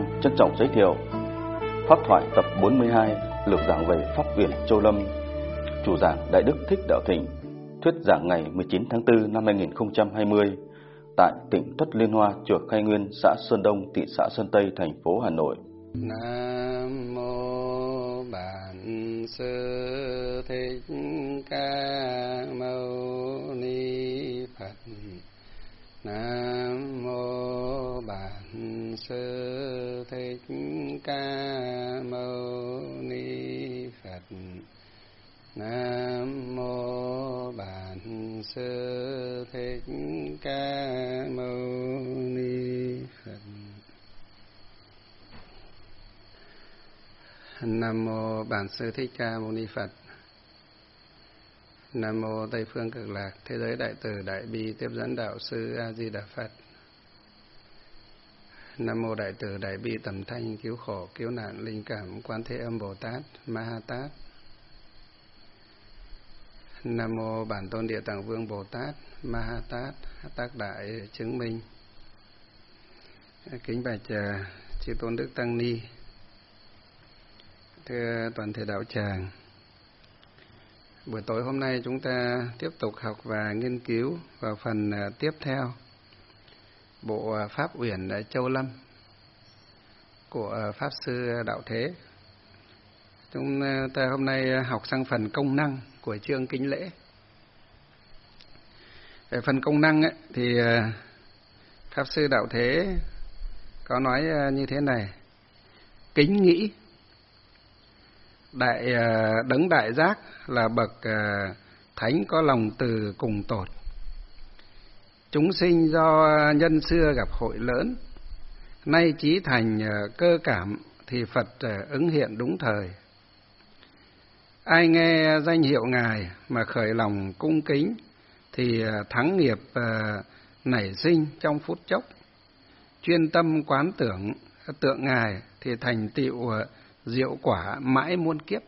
Nam trân trọng giới thiệu Pháp thoại tập 42, lược giảng về Pháp Uyển Châu Lâm. Chủ giảng Đại Đức Thích Đạo Thịnh. Thuyết giảng ngày 19 tháng 4 năm 2020 tại tỉnh Tuất Liên Hoa, chùa Khai Nguyên, xã Sơn Đông, thị xã Sơn Tây, thành phố Hà Nội. Nam mô Bản Sư Thích Ca Mâu Ni Phật. Nam mô Bản Sư Thích Ca Mâu Ni Phật. Nam mô Bản Sư Thích Ca Mâu Ni Phật. Nam mô Bản Sư Thích Ca Mâu Ni Phật. Nam mô Tây Phương Cực Lạc Thế Giới Đại Từ Đại Bi Tiếp Dẫn Đạo Sư A Di Đà Phật. Nam mô Đại Từ Đại Bi Tầm Thanh Cứu Khổ Cứu Nạn Linh Cảm Quan Thế Âm Bồ Tát Ma Ha Tát. Nam mô Bản Tôn Địa Tạng Vương Bồ Tát Ma Ha Tát Tác Đại Chứng Minh. Kính bạch chư tôn đức tăng ni, thưa toàn thể đạo tràng. Buổi tối hôm nay chúng ta tiếp tục học và nghiên cứu vào phần tiếp theo bộ Pháp Uyển Châu Lâm của Pháp Sư Đạo Thế. Chúng ta hôm nay học sang phần công năng của chương Kính Lễ. Về phần công năng ấy, thì Pháp Sư Đạo Thế có nói như thế này: kính nghĩ đấng đại giác là bậc thánh có lòng từ cùng tột. Chúng sinh do nhân xưa gặp hội lớn, nay chí thành cơ cảm thì Phật ứng hiện đúng thời. Ai nghe danh hiệu Ngài mà khởi lòng cung kính thì thắng nghiệp nảy sinh trong phút chốc. Chuyên tâm quán tưởng tượng Ngài thì thành tựu diệu quả mãi muôn kiếp.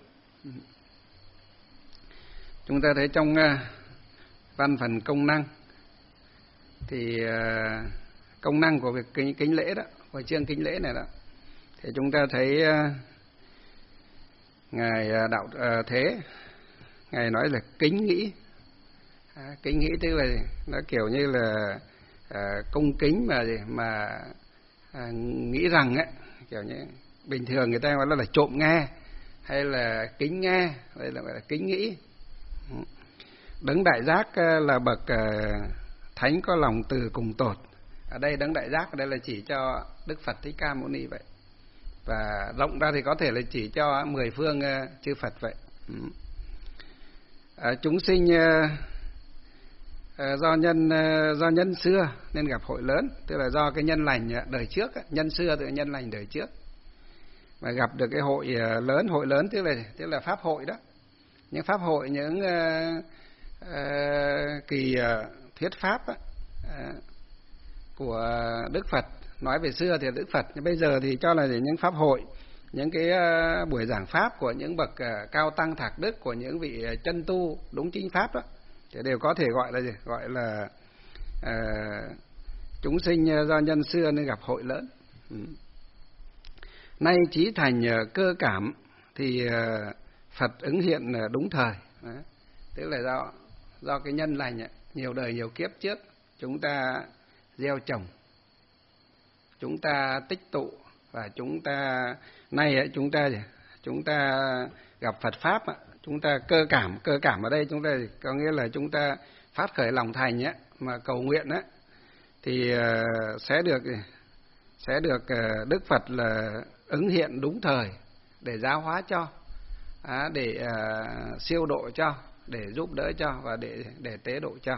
Chúng ta thấy trong văn phần công năng thì công năng của việc kính lễ đó, của chương kính lễ này đó, thì chúng ta thấy Ngài Đạo Thế, Ngài nói là kính nghĩ. Kính nghĩ tức là nó kiểu như là cung kính mà nghĩ rằng ấy, kiểu như bình thường người ta gọi là trộm nghe hay là kính nghe, đây là gọi là kính nghĩ. Đấng đại giác là bậc thánh có lòng từ cùng tột. Ở đây đấng đại giác ở đây là chỉ cho Đức Phật Thích Ca Mâu Ni vậy, và rộng ra thì có thể là chỉ cho 10 phương chư Phật vậy. Chúng sinh do nhân xưa nên gặp hội lớn, tức là do cái nhân lành đời trước, nhân xưa tức là nhân lành đời trước, mà gặp được cái hội lớn tức là pháp hội đó, những pháp hội, những kỳ thuyết pháp của Đức Phật. Nói về xưa thì Đức Phật, nhưng bây giờ thì cho là những pháp hội, những cái buổi giảng pháp của những bậc cao tăng thạc đức, của những vị chân tu đúng chính pháp đó, thì đều có thể gọi là gì? Gọi là chúng sinh do nhân xưa nên gặp hội lớn. Nay chí thành cơ cảm thì Phật ứng hiện đúng thời. Đấy. Tức là do cái nhân lành nhiều đời nhiều kiếp trước chúng ta gieo trồng, chúng ta tích tụ, và chúng ta nay chúng ta gặp Phật pháp, chúng ta cơ cảm ở đây chúng ta có nghĩa là chúng ta phát khởi lòng thành mà cầu nguyện thì sẽ được Đức Phật là ứng hiện đúng thời để giáo hóa cho, để siêu độ cho, để giúp đỡ cho, và để tế độ cho.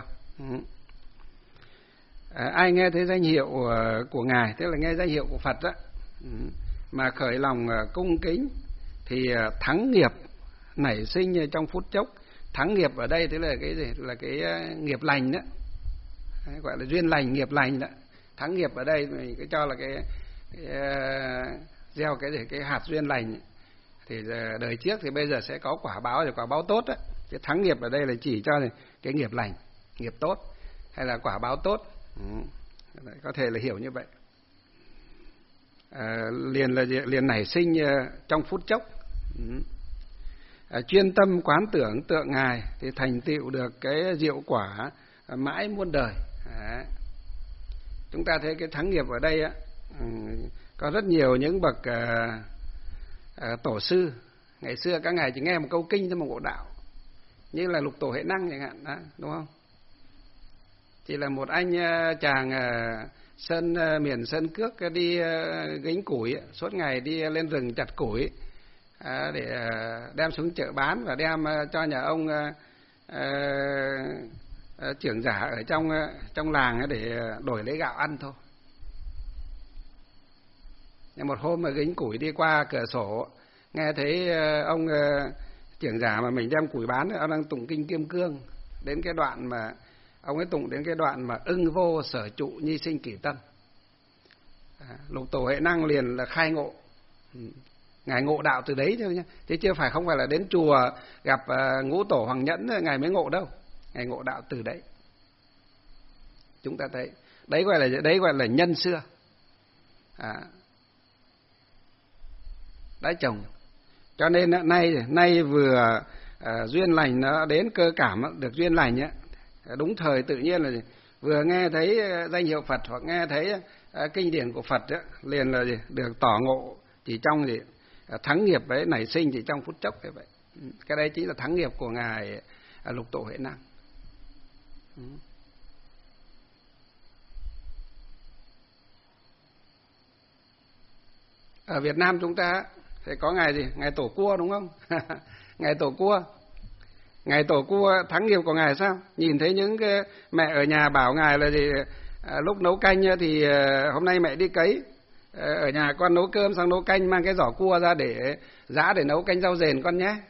Ai nghe thấy danh hiệu của Ngài, tức là nghe danh hiệu của Phật mà khởi lòng cung kính thì thắng nghiệp nảy sinh trong phút chốc. Thắng nghiệp ở đây tức là cái gì? Là cái nghiệp lành đó, gọi là duyên lành, nghiệp lành đó. Thắng nghiệp ở đây mình cứ cho là cái gieo cái gì? Cái hạt duyên lành thì đời trước thì bây giờ sẽ có quả báo, rồi quả báo tốt đó. Cái thắng nghiệp ở đây là chỉ cho cái nghiệp lành, nghiệp tốt, hay là quả báo tốt. Có thể là hiểu như vậy. liền nảy sinh trong phút chốc. Chuyên tâm quán tưởng tượng Ngài thì thành tựu được cái diệu quả mãi muôn đời. Chúng ta thấy cái thắng nghiệp ở đây có rất nhiều những bậc tổ sư. Ngày xưa các ngài chỉ nghe một câu kinh thôi mà ngộ đạo, như là Lục Tổ Huệ Năng chẳng hạn, đúng không? Chỉ là một anh chàng miền Sơn Cước đi gánh củi, suốt ngày đi lên rừng chặt củi để đem xuống chợ bán và đem cho nhà ông trưởng giả ở trong làng để đổi lấy gạo ăn thôi. Nhưng một hôm mà gánh củi đi qua cửa sổ, nghe thấy ông trưởng giả mà mình đem củi bán, ông đang tụng kinh Kim Cương, đến cái đoạn mà ông ấy tụng đến cái đoạn mà ưng vô sở trụ nhi sinh kỷ tâm. Lục Tổ Huệ Năng liền là khai ngộ. Ngài ngộ đạo từ đấy thôi nhá, chứ không phải là đến chùa gặp Ngũ Tổ Hoàng Nhẫn ngài mới ngộ đâu. Ngài ngộ đạo từ đấy. Chúng ta thấy đấy gọi là nhân xưa. Đã chồng. Cho nên nay vừa duyên lành nó đến, cơ cảm được duyên lành á, đúng thời tự nhiên là vừa nghe thấy danh hiệu Phật hoặc nghe thấy kinh điển của Phật á, liền là được tỏ ngộ chỉ trong thắng nghiệp ấy nảy sinh chỉ trong phút chốc như vậy. Cái đấy chính là thắng nghiệp của ngài Lục Tổ Huệ Năng. Ở Việt Nam chúng ta thì có ngày gì? Ngày Tổ Cua, đúng không? Ngày Tổ Cua. Ngày Tổ Cua thắng nghiệp của ngài sao? Nhìn thấy những cái mẹ ở nhà bảo ngài là gì? Lúc nấu canh thì hôm nay mẹ đi cấy, ở nhà con nấu cơm xong nấu canh, mang cái giỏ cua ra để giã để nấu canh rau dền con nhé.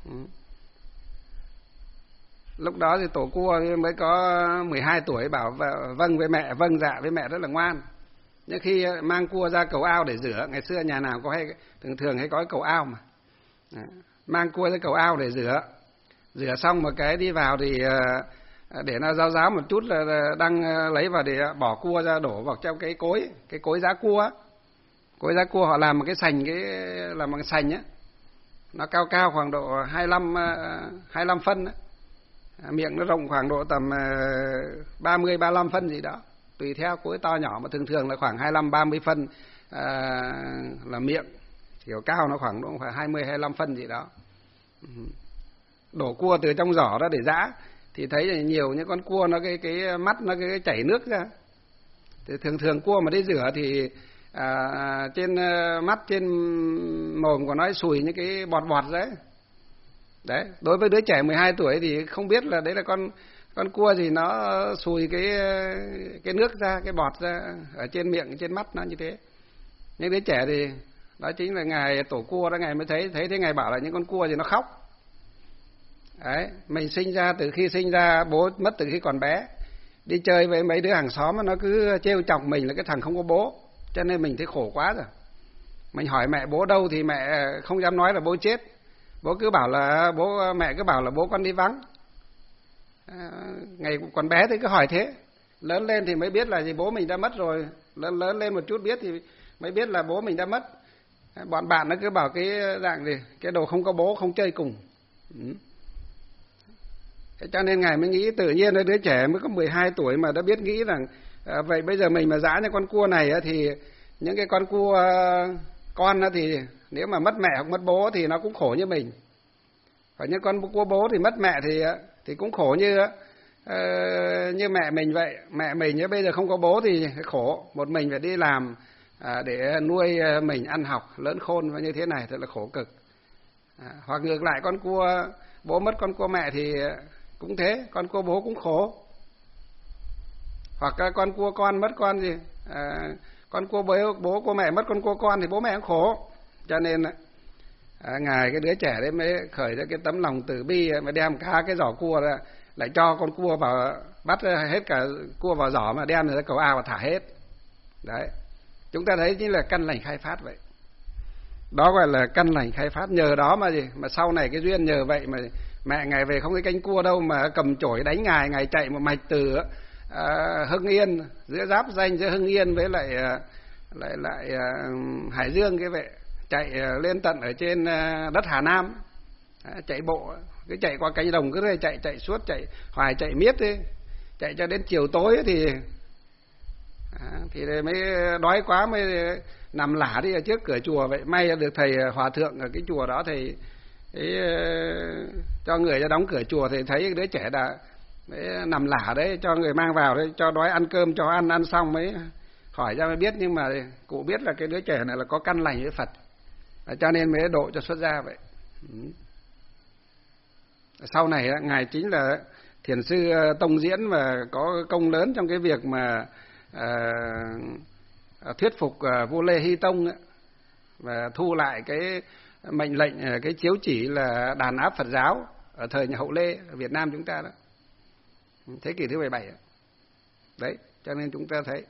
Lúc đó thì Tổ Cua mới có 12 tuổi, bảo vâng với mẹ, vâng dạ với mẹ rất là ngoan. Nhưng khi mang cua ra cầu ao để rửa, ngày xưa nhà nào có thường hay có cái cầu ao mà. Mang cua ra cầu ao để rửa xong một cái đi vào thì để nó ráo một chút là đang lấy vào để bỏ cua ra, đổ vào trong cái cối giá cua. Cối giá cua họ làm một cái sành, làm bằng sành á, nó cao khoảng độ 25 phân á. Miệng nó rộng khoảng độ tầm 30-35 phân gì đó, tùy theo cối to nhỏ, mà thường là khoảng 25-30 phân là miệng, chiều cao nó khoảng độ 20-25 phân gì đó. Đổ cua từ trong giỏ ra để giã thì thấy là nhiều những con cua nó cái mắt nó cái chảy nước ra. Thì thường cua mà đi rửa thì trên mắt trên mồm của nó sùi những cái bọt đấy. Đấy, đối với đứa trẻ 12 tuổi thì không biết là đấy là con cua gì, nó sùi cái nước ra, cái bọt ra ở trên miệng, trên mắt nó như thế. Nhưng đứa trẻ thì đó chính là ngài Tổ Cua đó, ngài mới thấy thế, ngài bảo là những con cua thì nó khóc. Đấy, mình từ khi sinh ra bố mất từ khi còn bé, đi chơi với mấy đứa hàng xóm nó cứ trêu chọc mình là cái thằng không có bố, cho nên mình thấy khổ quá rồi. Mình hỏi mẹ bố đâu thì mẹ không dám nói là bố chết, mẹ cứ bảo là bố con đi vắng. Ngày còn bé thì cứ hỏi thế, lớn lên thì mới biết là gì bố mình đã mất rồi, lớn lên một chút biết thì mới biết là bố mình đã mất. Bọn bạn nó cứ bảo cái dạng gì, cái đồ không có bố không chơi cùng. Thế cho nên ngài mới nghĩ tự nhiên là đứa trẻ mới có 12 tuổi mà đã biết nghĩ rằng vậy bây giờ mình mà giã những con cua này thì những cái con cua con thì nếu mà mất mẹ hoặc mất bố thì nó cũng khổ như mình. Và những con cua bố thì mất mẹ thì cũng khổ như mẹ mình vậy. Mẹ mình bây giờ không có bố thì khổ, một mình phải đi làm để nuôi mình ăn học lớn khôn, và như thế này thật là khổ cực. Hoặc ngược lại, con cua bố mất con cua mẹ thì cũng thế, con cua bố cũng khổ. Hoặc con cua con mất con gì, con cua bố của mẹ mất con cua con thì bố mẹ cũng khổ. Cho nên ngài cái đứa trẻ đấy mới khởi ra cái tấm lòng từ bi, mà đem cả cái giỏ cua ra, lại cho con cua vào, bắt hết cả cua vào giỏ mà đem ra cầu ao và thả hết. Đấy, chúng ta thấy chính là căn lành khai phát vậy. Đó gọi là căn lành khai phát. Nhờ đó mà sau này cái duyên nhờ vậy mà mẹ ngài về không thấy canh cua đâu mà cầm chổi đánh ngài chạy một mạch từ Hưng Yên, giữa giáp danh giữa Hưng Yên với lại lại Hải Dương cái vậy, chạy lên tận ở trên đất Hà Nam, chạy bộ, cứ chạy qua cánh đồng, cứ chạy suốt, chạy hoài, chạy miết đi, chạy cho đến chiều tối thì mới đói quá mới nằm lả đi ở trước cửa chùa vậy. May được thầy hòa thượng ở cái chùa đó thầy cho người ra đóng cửa chùa, thì thấy đứa trẻ đã mới nằm lả đấy, cho người mang vào đấy, cho đói ăn cơm, cho ăn xong mới hỏi ra mới biết. Nhưng mà cụ biết là cái đứa trẻ này là có căn lành với Phật, cho nên mới độ cho xuất gia vậy. Sau này ngài chính là thiền sư tông diễn và có công lớn trong cái việc mà thuyết phục vua Lê Hy Tông và thu lại cái mệnh lệnh, cái chiếu chỉ là đàn áp Phật giáo ở thời nhà Hậu Lê ở Việt Nam chúng ta đó, thế kỷ thứ 17 đấy. Cho nên chúng ta thấy,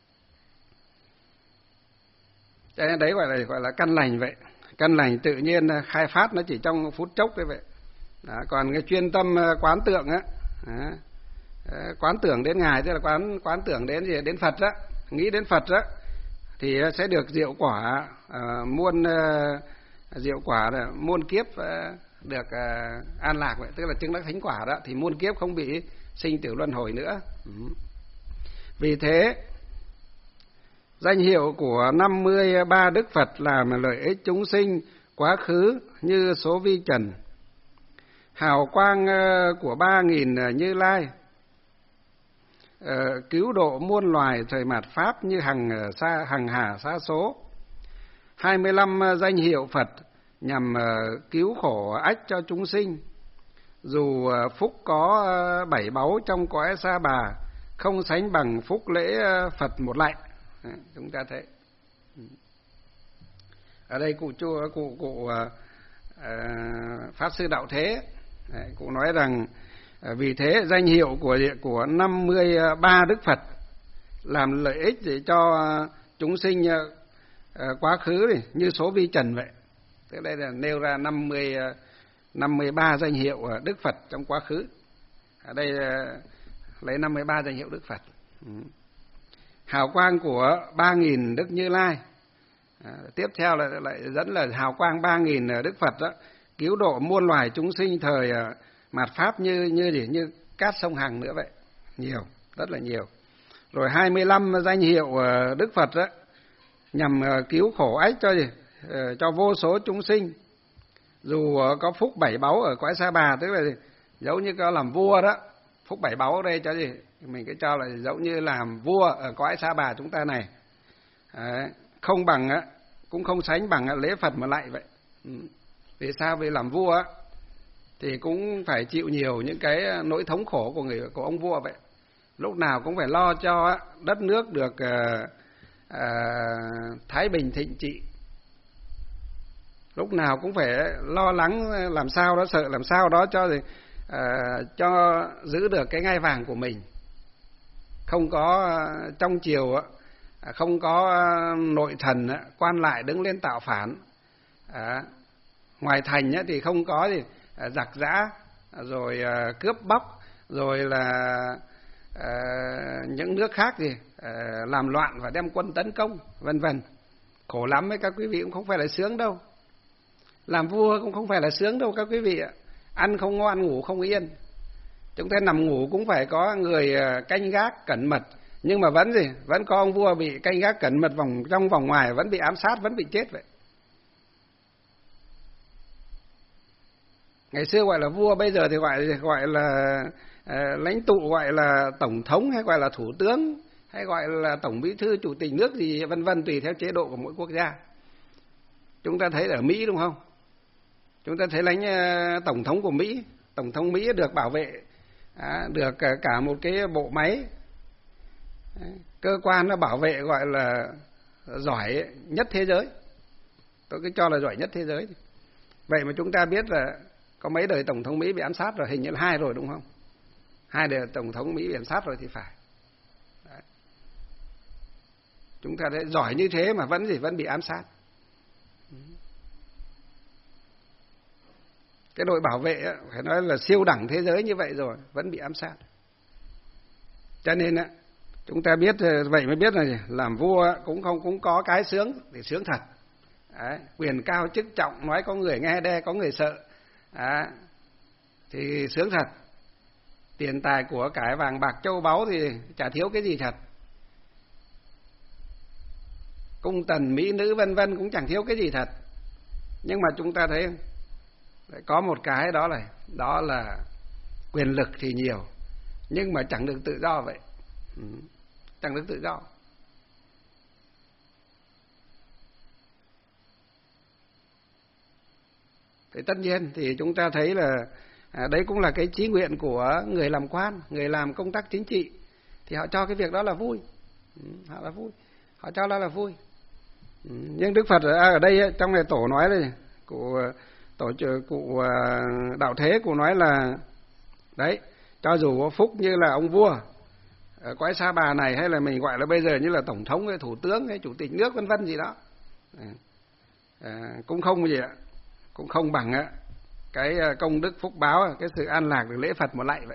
cho nên đấy gọi là căn lành vậy. Căn lành tự nhiên khai phát nó chỉ trong phút chốc thế vậy. Đó, còn cái chuyên tâm quán tượng quán tưởng đến ngài, tức là quán tưởng đến gì, đến Phật đó, nghĩ đến Phật đó, thì sẽ được diệu quả diệu quả là muôn kiếp được an lạc vậy, tức là chứng đắc thánh quả đó, thì muôn kiếp không bị sinh tử luân hồi nữa. Vì thế danh hiệu của 53 Đức Phật làm lợi ích chúng sinh quá khứ như số vi trần, hào quang của 3.000 Như Lai cứu độ muôn loài thời mạt pháp như hằng hà sa số. 25 danh hiệu Phật nhằm cứu khổ ách cho chúng sinh, dù phúc có 7 báu trong cõi Sa Bà, không sánh bằng phúc lễ Phật một lạy. Chúng ta thấy ở đây cụ Pháp Sư Đạo Thế cụ nói rằng vì thế danh hiệu của 53 Đức Phật làm lợi ích để cho chúng sinh quá khứ này, như số vi trần vậy. Tức đây là nêu ra 53 danh hiệu Đức Phật trong quá khứ. Ở đây lấy 53 danh hiệu Đức Phật. Hào quang của 3.000 Đức Như Lai. Tiếp theo là lại dẫn là hào quang 3.000 Đức Phật đó, cứu độ muôn loài chúng sinh thời mạt pháp như cát sông Hằng nữa vậy. Nhiều, rất là nhiều. Rồi 25 danh hiệu Đức Phật đó nhằm cứu khổ ách cho vô số chúng sinh, dù có phúc 7 báu ở cõi Sa Bà, tức là giống như có làm vua đó. Phúc 7 báu ở đây cho gì? Mình cứ cho là giống như làm vua ở cõi Sa Bà chúng ta này. Không bằng cũng không sánh bằng lễ Phật mà lại vậy. Vì sao? Vì làm vua thì cũng phải chịu nhiều những cái nỗi thống khổ của ông vua vậy. Lúc nào cũng phải lo cho đất nước được thái bình thịnh trị. Lúc nào cũng phải lo lắng làm sao đó, sợ làm sao đó cho giữ được cái ngai vàng của mình. Không có trong triều không có nội thần quan lại đứng lên tạo phản. Ngoài thành thì không có gì giặc giã rồi cướp bóc, rồi là những nước khác làm loạn và đem quân tấn công, vân vân. Khổ lắm ấy các quý vị, cũng không phải là sướng đâu. Làm vua cũng không phải là sướng đâu các quý vị ạ. Ăn không ngon, ngủ không yên. Chúng ta nằm ngủ cũng phải có người canh gác cẩn mật, nhưng mà vẫn có ông vua bị canh gác cẩn mật trong vòng ngoài, vẫn bị ám sát, vẫn bị chết vậy. Ngày xưa gọi là vua, bây giờ thì gọi là lãnh tụ, gọi là tổng thống, hay gọi là thủ tướng, hay gọi là tổng bí thư, chủ tịch nước gì vân vân, tùy theo chế độ của mỗi quốc gia. Chúng ta thấy ở Mỹ đúng không? Chúng ta thấy tổng thống của Mỹ, tổng thống Mỹ được bảo vệ, được cả một cái bộ máy cơ quan nó bảo vệ, gọi là giỏi nhất thế giới. Tôi cứ cho là giỏi nhất thế giới. Vậy mà chúng ta biết là có mấy đời tổng thống Mỹ bị ám sát rồi, hình như là 2 rồi đúng không? 2 đời tổng thống Mỹ bị ám sát rồi thì phải. Đấy. Chúng ta thấy giỏi như thế mà vẫn bị ám sát. Cái đội bảo vệ phải nói là siêu đẳng thế giới như vậy rồi, vẫn bị ám sát. Cho nên Chúng ta biết vậy mới biết là làm vua cũng có cái sướng để sướng thật. Đấy, quyền cao chức trọng, nói có người nghe đe có người sợ. Đấy, thì sướng thật. Tiền tài của cải vàng bạc châu báu thì chả thiếu cái gì thật. Cung tần mỹ nữ vân vân cũng chẳng thiếu cái gì thật. Nhưng mà chúng ta thấy có một cái đó là quyền lực thì nhiều, nhưng mà chẳng được tự do vậy. Chẳng được tự do. Thì tất nhiên thì chúng ta thấy là đấy cũng là cái chí nguyện của người làm quan, người làm công tác chính trị, thì họ cho cái việc đó là vui. Họ là vui, họ cho đó là vui. Nhưng Đức Phật ở đây trong này tổ nói đây, cụ Đạo Thế cụ nói là đấy, cho dù có phúc như là ông vua ở cõi Sa Bà này, hay là mình gọi là bây giờ như là tổng thống hay thủ tướng hay chủ tịch nước vân vân gì đó, cũng không gì ạ, cũng không bằng cái công đức phúc báo, cái sự an lạc được lễ Phật một lạy vậy.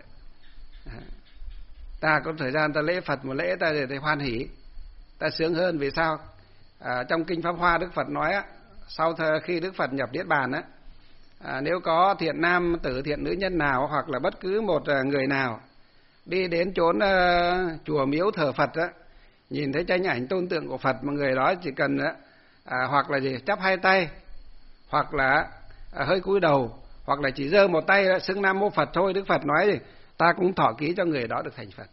Ta có thời gian ta lễ Phật một lễ, ta để hoan hỉ, ta sướng hơn. Vì sao? Trong kinh Pháp Hoa Đức Phật nói sau khi Đức Phật nhập Niết Bàn nếu có thiện nam tử thiện nữ nhân nào, hoặc là bất cứ một người nào đi đến chốn chùa miếu thờ Phật nhìn thấy tranh ảnh tôn tượng của Phật, mà người đó chỉ cần hoặc là gì chắp hai tay, hoặc là hơi cúi đầu, hoặc là chỉ giơ một tay xưng Nam Mô Phật thôi, Đức Phật nói thì ta cũng thọ ký cho người đó được thành Phật.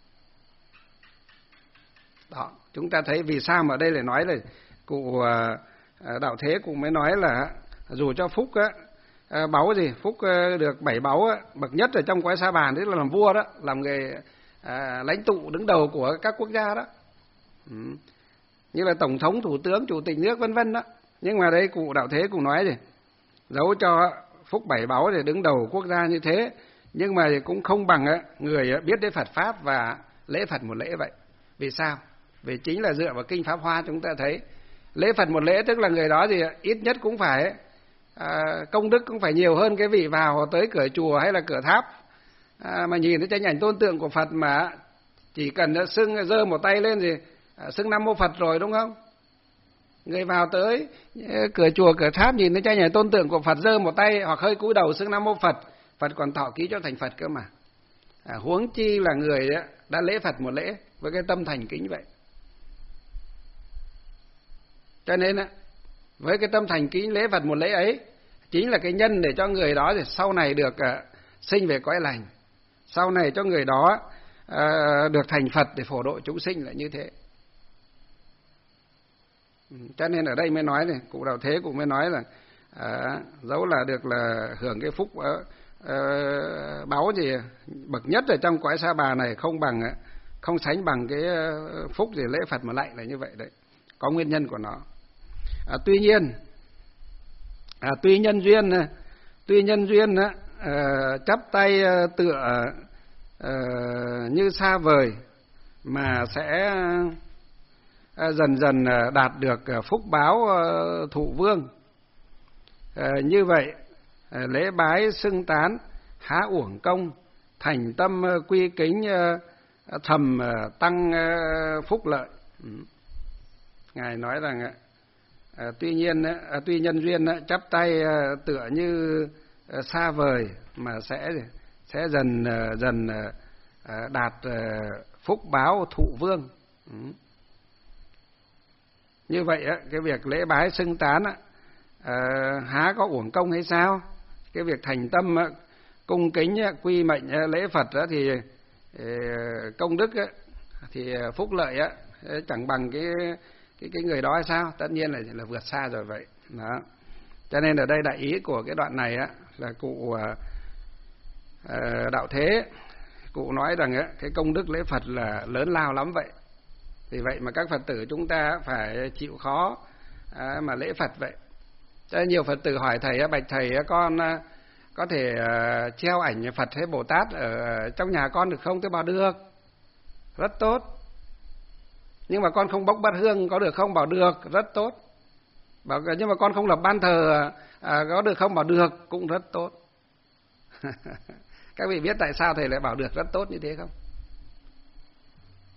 Đó, chúng ta thấy vì sao mà đây lại nói là cụ Đạo Thế cụ mới nói là dù cho phúc báu gì, phúc được 7 báu bậc nhất ở trong cõi Sa Bàn, tức là làm vua đó, làm người lãnh tụ đứng đầu của các quốc gia đó, như là tổng thống, thủ tướng, chủ tịch nước vân vân đó. Nhưng mà đây cụ Đạo Thế cụ nói gì, dẫu cho phúc 7 báu thì đứng đầu quốc gia như thế, nhưng mà cũng không bằng người biết đến Phật pháp và lễ Phật một lễ vậy. Vì sao? Vì chính là dựa vào kinh Pháp Hoa chúng ta thấy lễ Phật một lễ, tức là người đó thì ít nhất cũng phải công đức cũng phải nhiều hơn cái vị vào tới cửa chùa hay là cửa tháp mà nhìn thấy tranh ảnh tôn tượng của Phật mà chỉ cần xưng giơ một tay lên thì xưng Nam Mô Phật rồi, đúng không? Người vào tới cửa chùa cửa tháp nhìn thấy tranh ảnh tôn tượng của Phật, giơ một tay hoặc hơi cúi đầu xưng Nam Mô Phật, Phật còn thọ ký cho thành Phật cơ mà. Huống chi là người đã lễ Phật một lễ với cái tâm thành kính vậy. Cho nên với cái tâm thành kính lễ Phật một lễ ấy chính là cái nhân để cho người đó thì sau này được sinh về cõi lành, sau này cho người đó được thành Phật để phổ độ chúng sinh là như thế. Cho nên ở đây mới nói này, cụ Đạo Thế cũng mới nói là dẫu là được là hưởng cái phúc báu gì bậc nhất ở trong cõi Sa Bà này, không sánh bằng cái phúc gì lễ Phật mà lại là như vậy đấy, có nguyên nhân của nó. Tuy nhiên tuy nhân duyên chắp tay tựa như xa vời mà sẽ dần dần đạt được phúc báo thụ vương. Như vậy lễ bái xưng tán há uổng công, thành tâm quy kính thầm tăng phúc lợi. Ngài nói rằng tuy nhân duyên chắp tay tựa như xa vời mà sẽ dần đạt phúc báo thụ vương. Như vậy cái việc lễ bái xưng tán há có uổng công hay sao? Cái việc thành tâm cung kính quy mệnh lễ Phật thì công đức thì phúc lợi chẳng bằng cái người đó hay sao? Tất nhiên là vượt xa rồi vậy. Đó. Cho nên ở đây đại ý của cái đoạn này là cụ Đạo Thế cụ nói rằng cái công đức lễ Phật là lớn lao lắm vậy. Vì vậy mà các Phật tử chúng ta phải chịu khó mà lễ Phật vậy. Cho nên nhiều Phật tử hỏi thầy, bạch thầy, con có thể treo ảnh Phật hay Bồ Tát ở trong nhà con được không? Tôi bảo được, rất tốt. Nhưng mà con không bốc bát hương có được không? Bảo được, rất tốt. Bảo nhưng mà con không lập ban thờ có được không? Bảo được, cũng rất tốt. Các vị biết tại sao thầy lại bảo được rất tốt như thế không?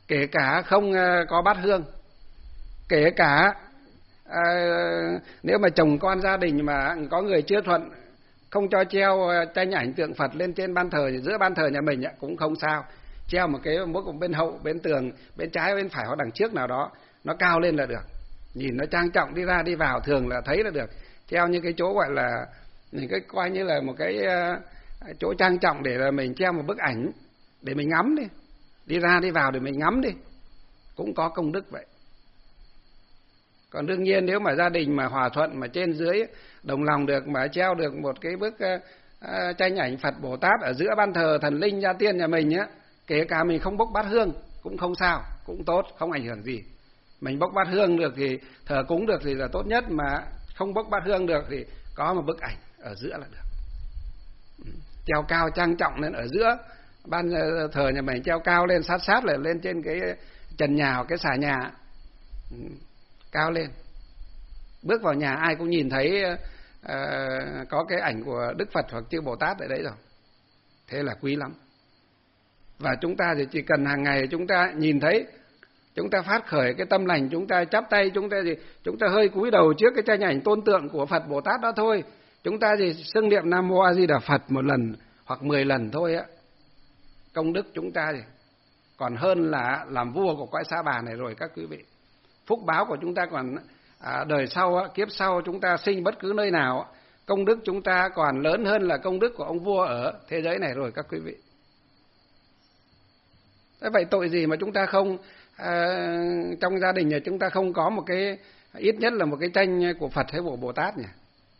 kể cả không có bát hương, kể cả nếu mà chồng con gia đình mà có người chưa thuận, không cho treo tranh ảnh tượng Phật lên trên ban thờ, giữa ban thờ nhà mình cũng không sao. Treo một cái mỗi bên hậu, bên tường, bên trái, bên phải hoặc đằng trước nào đó, nó cao lên là được. Nhìn nó trang trọng, đi ra đi vào thường là thấy là được. Treo như cái chỗ gọi là mình cái coi như là một cái chỗ trang trọng để là mình treo một bức ảnh để mình ngắm đi. Đi ra đi vào để mình ngắm đi. Cũng có công đức vậy. Còn đương nhiên nếu mà gia đình mà hòa thuận mà trên dưới đồng lòng được mà treo được một cái bức tranh ảnh Phật Bồ Tát ở giữa ban thờ thần linh gia tiên nhà mình á, kể cả mình không bốc bát hương cũng không sao, cũng tốt, không ảnh hưởng gì. Mình bốc bát hương được thì thờ cúng được thì là tốt nhất, mà không bốc bát hương được thì có một bức ảnh ở giữa là được. Treo cao trang trọng lên ở giữa ban thờ nhà mình, treo cao lên sát lại lên trên cái trần nhà hoặc cái xà nhà, cao lên. Bước vào nhà ai cũng nhìn thấy có cái ảnh của Đức Phật hoặc chư Bồ Tát ở đấy rồi. Thế là quý lắm. Và chúng ta thì chỉ cần hàng ngày chúng ta nhìn thấy, chúng ta phát khởi cái tâm lành, chúng ta chắp tay, chúng ta hơi cúi đầu trước cái tranh ảnh tôn tượng của Phật Bồ Tát đó thôi. Chúng ta thì xưng niệm Nam Mô A Di Đà Phật một lần hoặc 10 lần thôi á. Công đức chúng ta thì còn hơn là làm vua của cõi Sa Bà này rồi các quý vị. Phúc báo của chúng ta còn đời sau, kiếp sau chúng ta sinh bất cứ nơi nào, công đức chúng ta còn lớn hơn là công đức của ông vua ở thế giới này rồi các quý vị. Thế vậy tội gì mà chúng ta không trong gia đình nhà chúng ta không có một cái, ít nhất là một cái tranh của Phật hay của Bồ Tát nhỉ?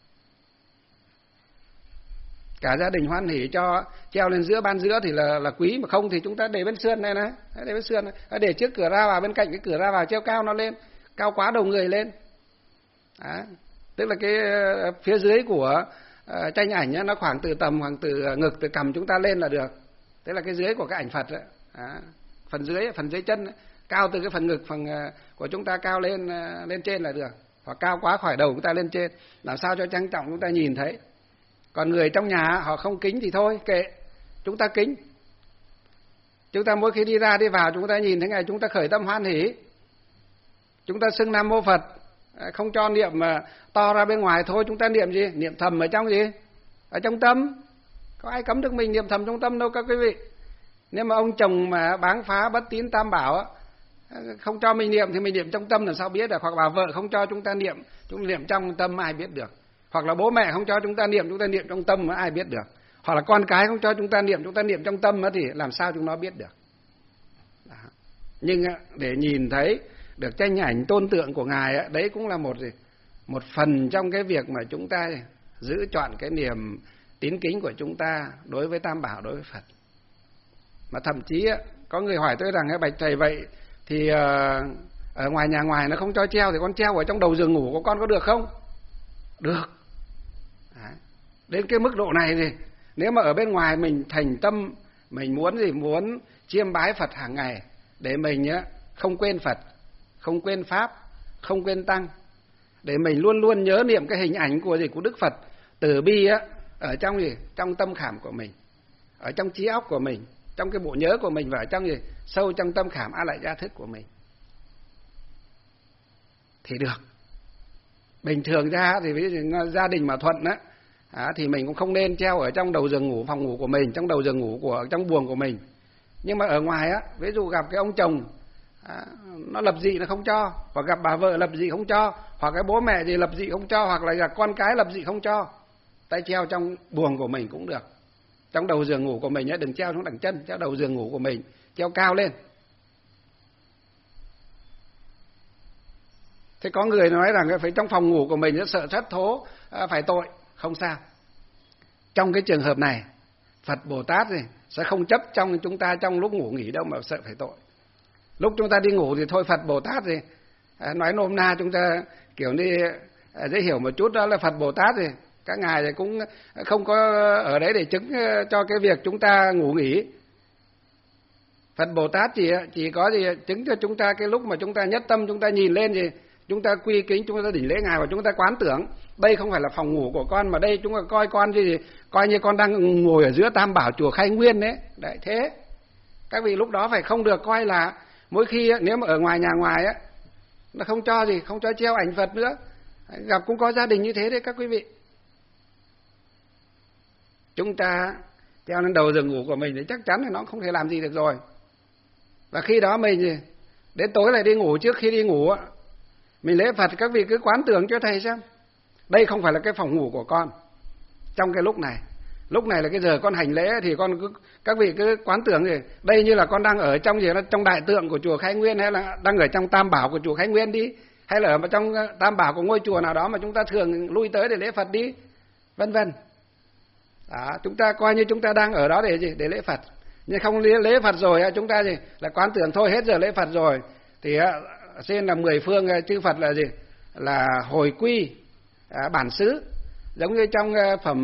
Cả gia đình hoan hỉ cho treo lên giữa, ban giữa thì là quý, mà không thì chúng ta để bên sườn này này, để bên sườn này, để trước cửa ra vào, bên cạnh cái cửa ra vào treo cao nó lên, cao quá đầu người lên. Đó. Tức là cái phía dưới của tranh ảnh nhá, nó khoảng từ ngực, từ cằm chúng ta lên là được. Thế là cái dưới của cái ảnh Phật đó. Đó. Phần dưới chân cao từ cái phần ngực, phần của chúng ta cao lên trên là được, hoặc cao quá khỏi đầu chúng ta lên trên, làm sao cho trang trọng chúng ta nhìn thấy. Còn người trong nhà họ không kính thì thôi, kệ, chúng ta kính. Chúng ta mỗi khi đi ra đi vào chúng ta nhìn thấy ngày chúng ta khởi tâm hoan hỉ, chúng ta xưng Nam Mô Phật, không cho niệm mà to ra bên ngoài thôi. Chúng ta niệm gì? Niệm thầm ở trong gì? Ở trong tâm. Có ai cấm được mình niệm thầm trong tâm đâu các quý vị. Nếu mà ông chồng mà báng phá bất tín tam bảo không cho mình niệm thì mình niệm trong tâm làm sao biết được. Hoặc bà vợ không cho chúng ta niệm trong tâm ai biết được. Hoặc là bố mẹ không cho chúng ta niệm trong tâm mà ai biết được. Hoặc là con cái không cho chúng ta niệm trong tâm thì làm sao chúng nó biết được. Đó. Nhưng để nhìn thấy được tranh ảnh tôn tượng của Ngài, đấy cũng là một phần trong cái việc mà chúng ta giữ chọn cái niềm tín kính của chúng ta đối với Tam Bảo, đối với Phật. Mà thậm chí có người hỏi tôi rằng: bạch thầy, vậy thì ở ngoài nhà ngoài nó không cho treo thì con treo ở trong đầu giường ngủ của con có được không? Được. Đấy. Đến cái mức độ này thì nếu mà ở bên ngoài mình thành tâm, mình muốn chiêm bái Phật hàng ngày để mình không quên Phật, không quên Pháp, không quên Tăng, để mình luôn luôn nhớ niệm cái hình ảnh của Đức Phật từ bi ở trong tâm khảm của mình, ở trong trí óc của mình, trong cái bộ nhớ của mình, và ở trong sâu trong tâm khảm a lại gia thức của mình thì được. Bình thường ra thì ví dụ gia đình mà thuận thì mình cũng không nên treo ở trong đầu giường ngủ, phòng ngủ của mình, trong đầu giường ngủ trong buồng của mình. Nhưng mà ở ngoài ví dụ gặp cái ông chồng nó lập dị nó không cho, hoặc gặp bà vợ lập dị không cho, hoặc cái bố mẹ gì lập dị không cho, hoặc là con cái lập dị không cho, tay treo trong buồng của mình cũng được. Trong đầu giường ngủ của mình đừng treo xuống đằng chân, treo đầu giường ngủ của mình, treo cao lên. Thế có người nói rằng phải trong phòng ngủ của mình sợ thất thố phải tội. Không sao. Trong cái trường hợp này, Phật Bồ Tát sẽ không chấp trong chúng ta trong lúc ngủ nghỉ đâu mà sợ phải tội. Lúc chúng ta đi ngủ thì thôi, Phật Bồ Tát nói nôm na chúng ta kiểu như dễ hiểu một chút, đó là Phật Bồ Tát các ngài cũng không có ở đấy để chứng cho cái việc chúng ta ngủ nghỉ. Phật Bồ Tát chỉ có chứng cho chúng ta cái lúc mà chúng ta nhất tâm, chúng ta nhìn lên chúng ta quy kính, chúng ta đỉnh lễ ngài và chúng ta quán tưởng đây không phải là phòng ngủ của con, mà đây chúng ta coi con coi như con đang ngồi ở giữa Tam Bảo chùa Khai Nguyên đấy. Đấy thế. Các vị lúc đó phải không được coi là mỗi khi nếu mà ở ngoài nhà ngoài á, nó không cho gì, không cho treo ảnh Phật nữa. Gặp cũng có gia đình như thế đấy các quý vị. Chúng ta treo lên đầu giường ngủ của mình thì chắc chắn là nó không thể làm gì được rồi. Và khi đó mình đến tối lại đi ngủ, trước khi đi ngủ mình lễ Phật, các vị cứ quán tưởng cho thầy xem. Đây không phải là cái phòng ngủ của con trong cái lúc này. Lúc này là cái giờ con hành lễ thì các vị cứ quán tưởng gì, đây như là con đang ở trong gì, trong đại tượng của chùa Khai Nguyên, hay là đang ở trong tam bảo của chùa Khai Nguyên đi, hay là ở trong tam bảo của ngôi chùa nào đó mà chúng ta thường lui tới để lễ Phật đi, vân vân. Đó, chúng ta coi như chúng ta đang ở đó để gì? Để lễ Phật. Nhưng không lễ Phật rồi chúng ta gì? Là quán tưởng thôi, hết giờ lễ Phật rồi thì xin là 10 phương chư Phật là gì? Là hồi quy bản xứ, giống như trong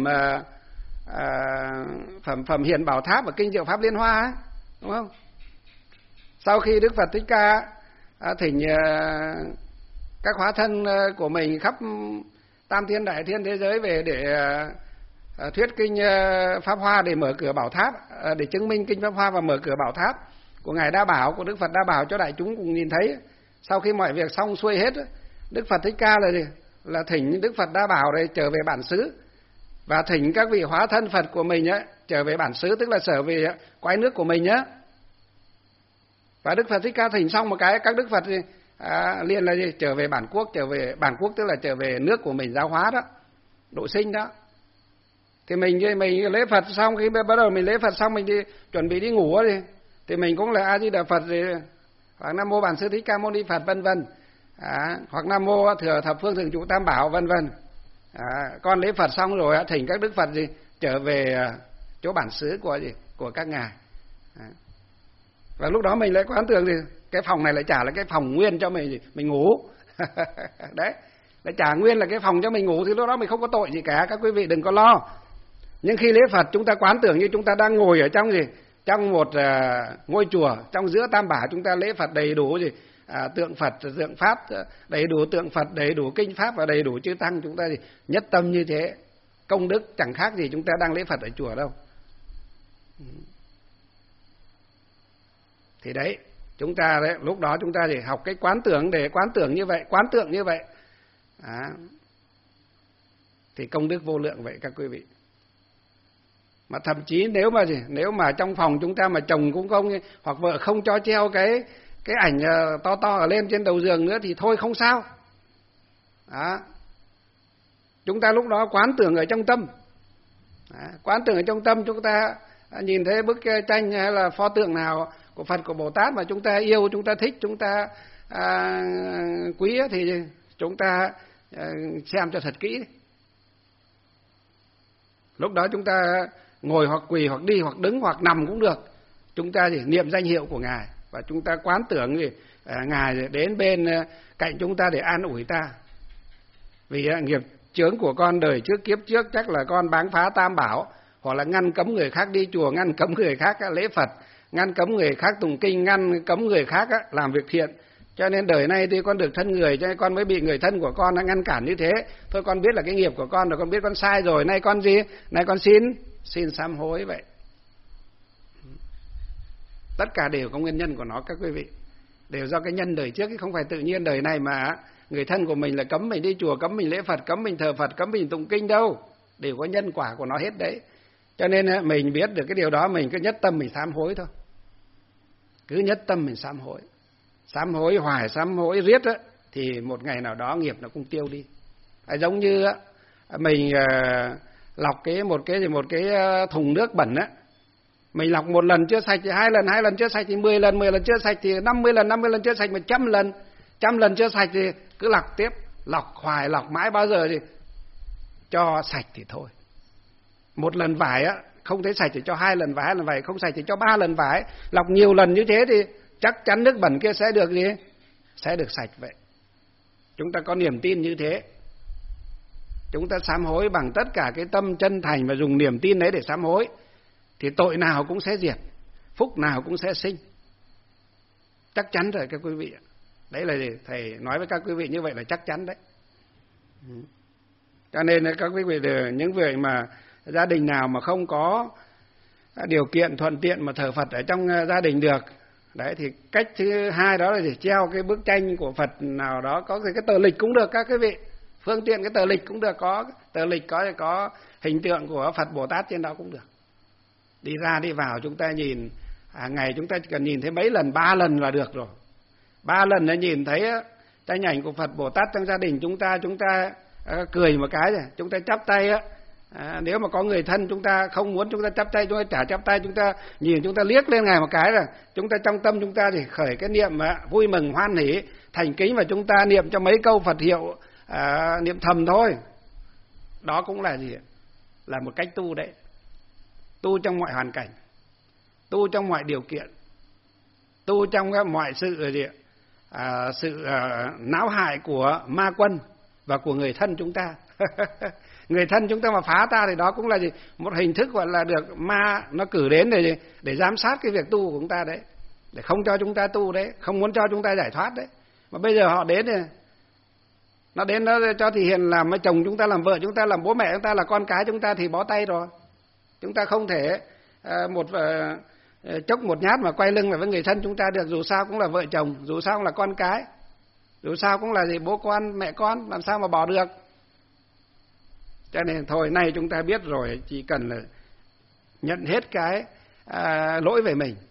phẩm Hiền Bảo Tháp và Kinh Diệu Pháp Liên Hoa ấy, đúng không? Sau khi Đức Phật Thích Ca thỉnh các hóa thân của mình khắp tam thiên đại thiên thế giới về để thuyết kinh Pháp Hoa, để mở cửa Bảo Tháp, để chứng minh kinh Pháp Hoa và mở cửa Bảo Tháp của Ngài Đa Bảo, của Đức Phật Đa Bảo cho đại chúng cùng nhìn thấy. Sau khi mọi việc xong xuôi hết, Đức Phật Thích Ca là gì? Là thỉnh Đức Phật Đa Bảo để trở về bản xứ, và thỉnh các vị hóa thân Phật của mình trở về bản xứ, tức là trở về quái nước của mình nhé. Và Đức Phật Thích Ca thỉnh xong một cái, các Đức Phật liền là gì? Trở về bản quốc, trở về bản quốc tức là trở về nước của mình, giáo hóa đó, độ sinh đó. Thì mình lễ Phật xong, khi bắt đầu mình lễ Phật xong, mình đi chuẩn bị đi ngủ thì mình cũng là A Di Đà Phật thì, hoặc Nam Mô Bản Sư Thích Ca Mâu Ni Phật vân vân, hoặc Nam Mô Thừa Thập Phương Thường Trụ Tam Bảo vân vân. Con lễ Phật xong rồi thỉnh các Đức Phật gì trở về chỗ bản xứ của các ngài. Và lúc đó mình lại quán tưởng thì cái phòng này lại trả là cái phòng nguyên cho mình ngủ. Đấy, lại trả nguyên là cái phòng cho mình ngủ, thì lúc đó mình không có tội gì cả, các quý vị đừng có lo. Nhưng khi lễ Phật chúng ta quán tưởng như chúng ta đang ngồi ở trong gì? Trong một ngôi chùa, trong giữa tam bảo, chúng ta lễ Phật đầy đủ gì? Tượng Phật, tượng Pháp, đầy đủ tượng Phật, đầy đủ kinh Pháp và đầy đủ chư Tăng, chúng ta gì? Nhất tâm như thế, công đức chẳng khác gì chúng ta đang lễ Phật ở chùa đâu. Thì đấy, chúng ta đấy, lúc đó chúng ta chỉ học cái quán tưởng, để quán tưởng như vậy, quán tượng như vậy. Thì công đức vô lượng vậy các quý vị. Mà thậm chí nếu mà trong phòng chúng ta mà chồng cũng không, hoặc vợ không cho treo cái ảnh to to ở lên trên đầu giường nữa thì thôi không sao. Chúng ta lúc đó quán tưởng ở trong tâm. Quán tưởng ở trong tâm, chúng ta nhìn thấy bức tranh hay là pho tượng nào của Phật, của Bồ Tát mà chúng ta yêu, chúng ta thích, chúng ta quý thì chúng ta xem cho thật kỹ. Lúc đó chúng ta ngồi hoặc quỳ hoặc đi hoặc đứng hoặc nằm cũng được, chúng ta chỉ niệm danh hiệu của Ngài và chúng ta quán tưởng gì Ngài đến bên cạnh chúng ta để an ủi ta. Vì nghiệp chướng của con đời trước, kiếp trước chắc là con báng phá tam bảo, hoặc là ngăn cấm người khác đi chùa, ngăn cấm người khác lễ Phật, ngăn cấm người khác tụng kinh, ngăn cấm người khác làm việc thiện. Cho nên đời nay thì con được thân người, cho nên con mới bị người thân của con ngăn cản như thế. Thôi con biết là cái nghiệp của con rồi, con biết con sai rồi, nay con gì? Nay con xin sám hối vậy. Tất cả đều có nguyên nhân của nó các quý vị. Đều do cái nhân đời trước, không phải tự nhiên đời này mà người thân của mình là cấm mình đi chùa, cấm mình lễ Phật, cấm mình thờ Phật, cấm mình tụng kinh đâu. Đều có nhân quả của nó hết đấy. Cho nên mình biết được cái điều đó, mình cứ nhất tâm mình sám hối thôi. Cứ nhất tâm mình sám hối. Sám hối hoài, sám hối riết thì một ngày nào đó nghiệp nó cũng tiêu đi. Giống như mình lọc một cái thùng nước bẩn mình lọc một lần chưa sạch thì hai lần chưa sạch thì 10 lần chưa sạch thì 50 lần chưa sạch, 100 lần chưa sạch thì cứ lọc tiếp, lọc hoài, lọc mãi, bao giờ thì cho sạch thì thôi. Một lần vải không thấy sạch thì cho 2 lần vải, không sạch thì cho 3 lần vải. Lọc nhiều lần như thế thì chắc chắn nước bẩn kia sẽ được gì? Sẽ được sạch vậy. Chúng ta có niềm tin như thế. Chúng ta sám hối bằng tất cả cái tâm chân thành và dùng niềm tin đấy để sám hối, thì tội nào cũng sẽ diệt, phúc nào cũng sẽ sinh. Chắc chắn rồi các quý vị. Đấy là thầy nói với các quý vị như vậy là chắc chắn đấy. Cho nên các quý vị, những người mà gia đình nào mà không có điều kiện thuận tiện mà thờ Phật ở trong gia đình được, Đấy, thì cách thứ hai đó là để treo cái bức tranh của Phật nào đó, có cái tờ lịch cũng được các quý vị, phương tiện cái tờ lịch cũng được, có tờ lịch có hình tượng của Phật Bồ Tát trên đó cũng được. Đi ra đi vào chúng ta nhìn hàng ngày, chúng ta chỉ cần nhìn thấy mấy lần, 3 lần là được rồi. 3 lần đã nhìn thấy tranh ảnh của Phật Bồ Tát trong gia đình chúng ta cười một cái rồi, chúng ta chắp tay á. Nếu mà có người thân chúng ta không muốn chúng ta chắp tay, chúng ta chả chắp tay, chúng ta nhìn, chúng ta liếc lên Ngài một cái rồi, chúng ta trong tâm chúng ta thì khởi cái niệm vui mừng hoan hỷ thành kính, và chúng ta niệm cho mấy câu Phật hiệu, niệm thầm thôi. Đó cũng là gì? Là một cách tu đấy. Tu trong mọi hoàn cảnh, tu trong mọi điều kiện, tu trong mọi sự náo hại của ma quân và của người thân chúng ta. Người thân chúng ta mà phá ta thì đó cũng là gì? Một hình thức gọi là được ma nó cử đến để giám sát cái việc tu của chúng ta đấy, để không cho chúng ta tu đấy, không muốn cho chúng ta giải thoát đấy. Mà bây giờ họ đến này, nó đến nó cho thì hiền làm chồng chúng ta, làm vợ chúng ta, làm bố mẹ chúng ta, là con cái chúng ta thì bó tay rồi. Chúng ta không thể chốc một nhát mà quay lưng lại với người thân chúng ta được, dù sao cũng là vợ chồng, dù sao cũng là con cái, dù sao cũng là gì, bố con mẹ con, làm sao mà bỏ được. Cho nên thôi, nay chúng ta biết rồi, chỉ cần là nhận hết cái lỗi về mình,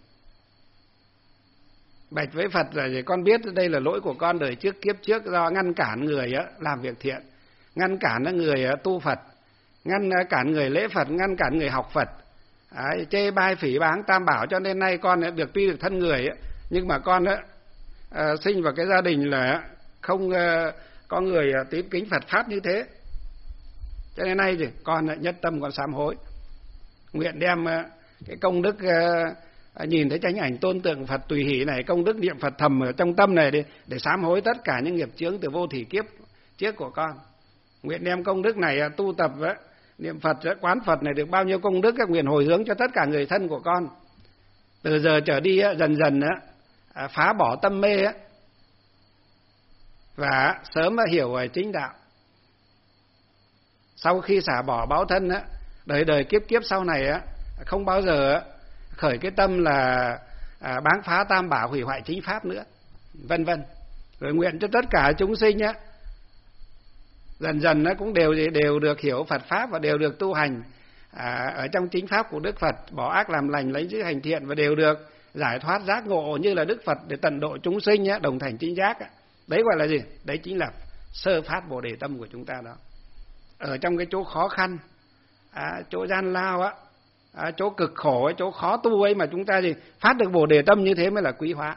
bạch với Phật là gì? Con biết đây là lỗi của con đời trước, kiếp trước, do ngăn cản người làm việc thiện, ngăn cản người tu Phật, ngăn cản người lễ Phật, ngăn cản người học Phật, chê bai phỉ báng Tam Bảo, cho nên nay con tuy được thân người nhưng mà con sinh vào cái gia đình là không có người tín kính Phật pháp như thế. Cho nên nay thì con nhất tâm con sám hối, nguyện đem cái công đức nhìn thấy tranh ảnh tôn tượng Phật tùy hỷ này, công đức niệm Phật thầm ở trong tâm này để sám hối tất cả những nghiệp chướng từ vô thỉ kiếp trước của con. Nguyện đem công đức này tu tập niệm Phật, quán Phật này được bao nhiêu công đức, các nguyện hồi hướng cho tất cả người thân của con. Từ giờ trở đi dần dần phá bỏ tâm mê và sớm hiểu chính đạo. Sau khi xả bỏ báo thân đời đời kiếp kiếp sau này không bao giờ khởi cái tâm là báng phá Tam Bảo, hủy hoại chính pháp nữa, vân vân. Rồi nguyện cho tất cả chúng sinh dần dần nó cũng đều được hiểu Phật pháp và đều được tu hành ở trong chính pháp của Đức Phật, bỏ ác làm lành, lấy giữ hành thiện, và đều được giải thoát giác ngộ như là Đức Phật để tận độ chúng sinh đồng thành chính giác. Đấy gọi là gì? Đấy chính là sơ phát Bồ Đề tâm của chúng ta đó. Ở trong cái chỗ khó khăn, chỗ gian lao chỗ cực khổ, chỗ khó tu ấy mà chúng ta phát được Bồ Đề tâm như thế mới là quý hóa.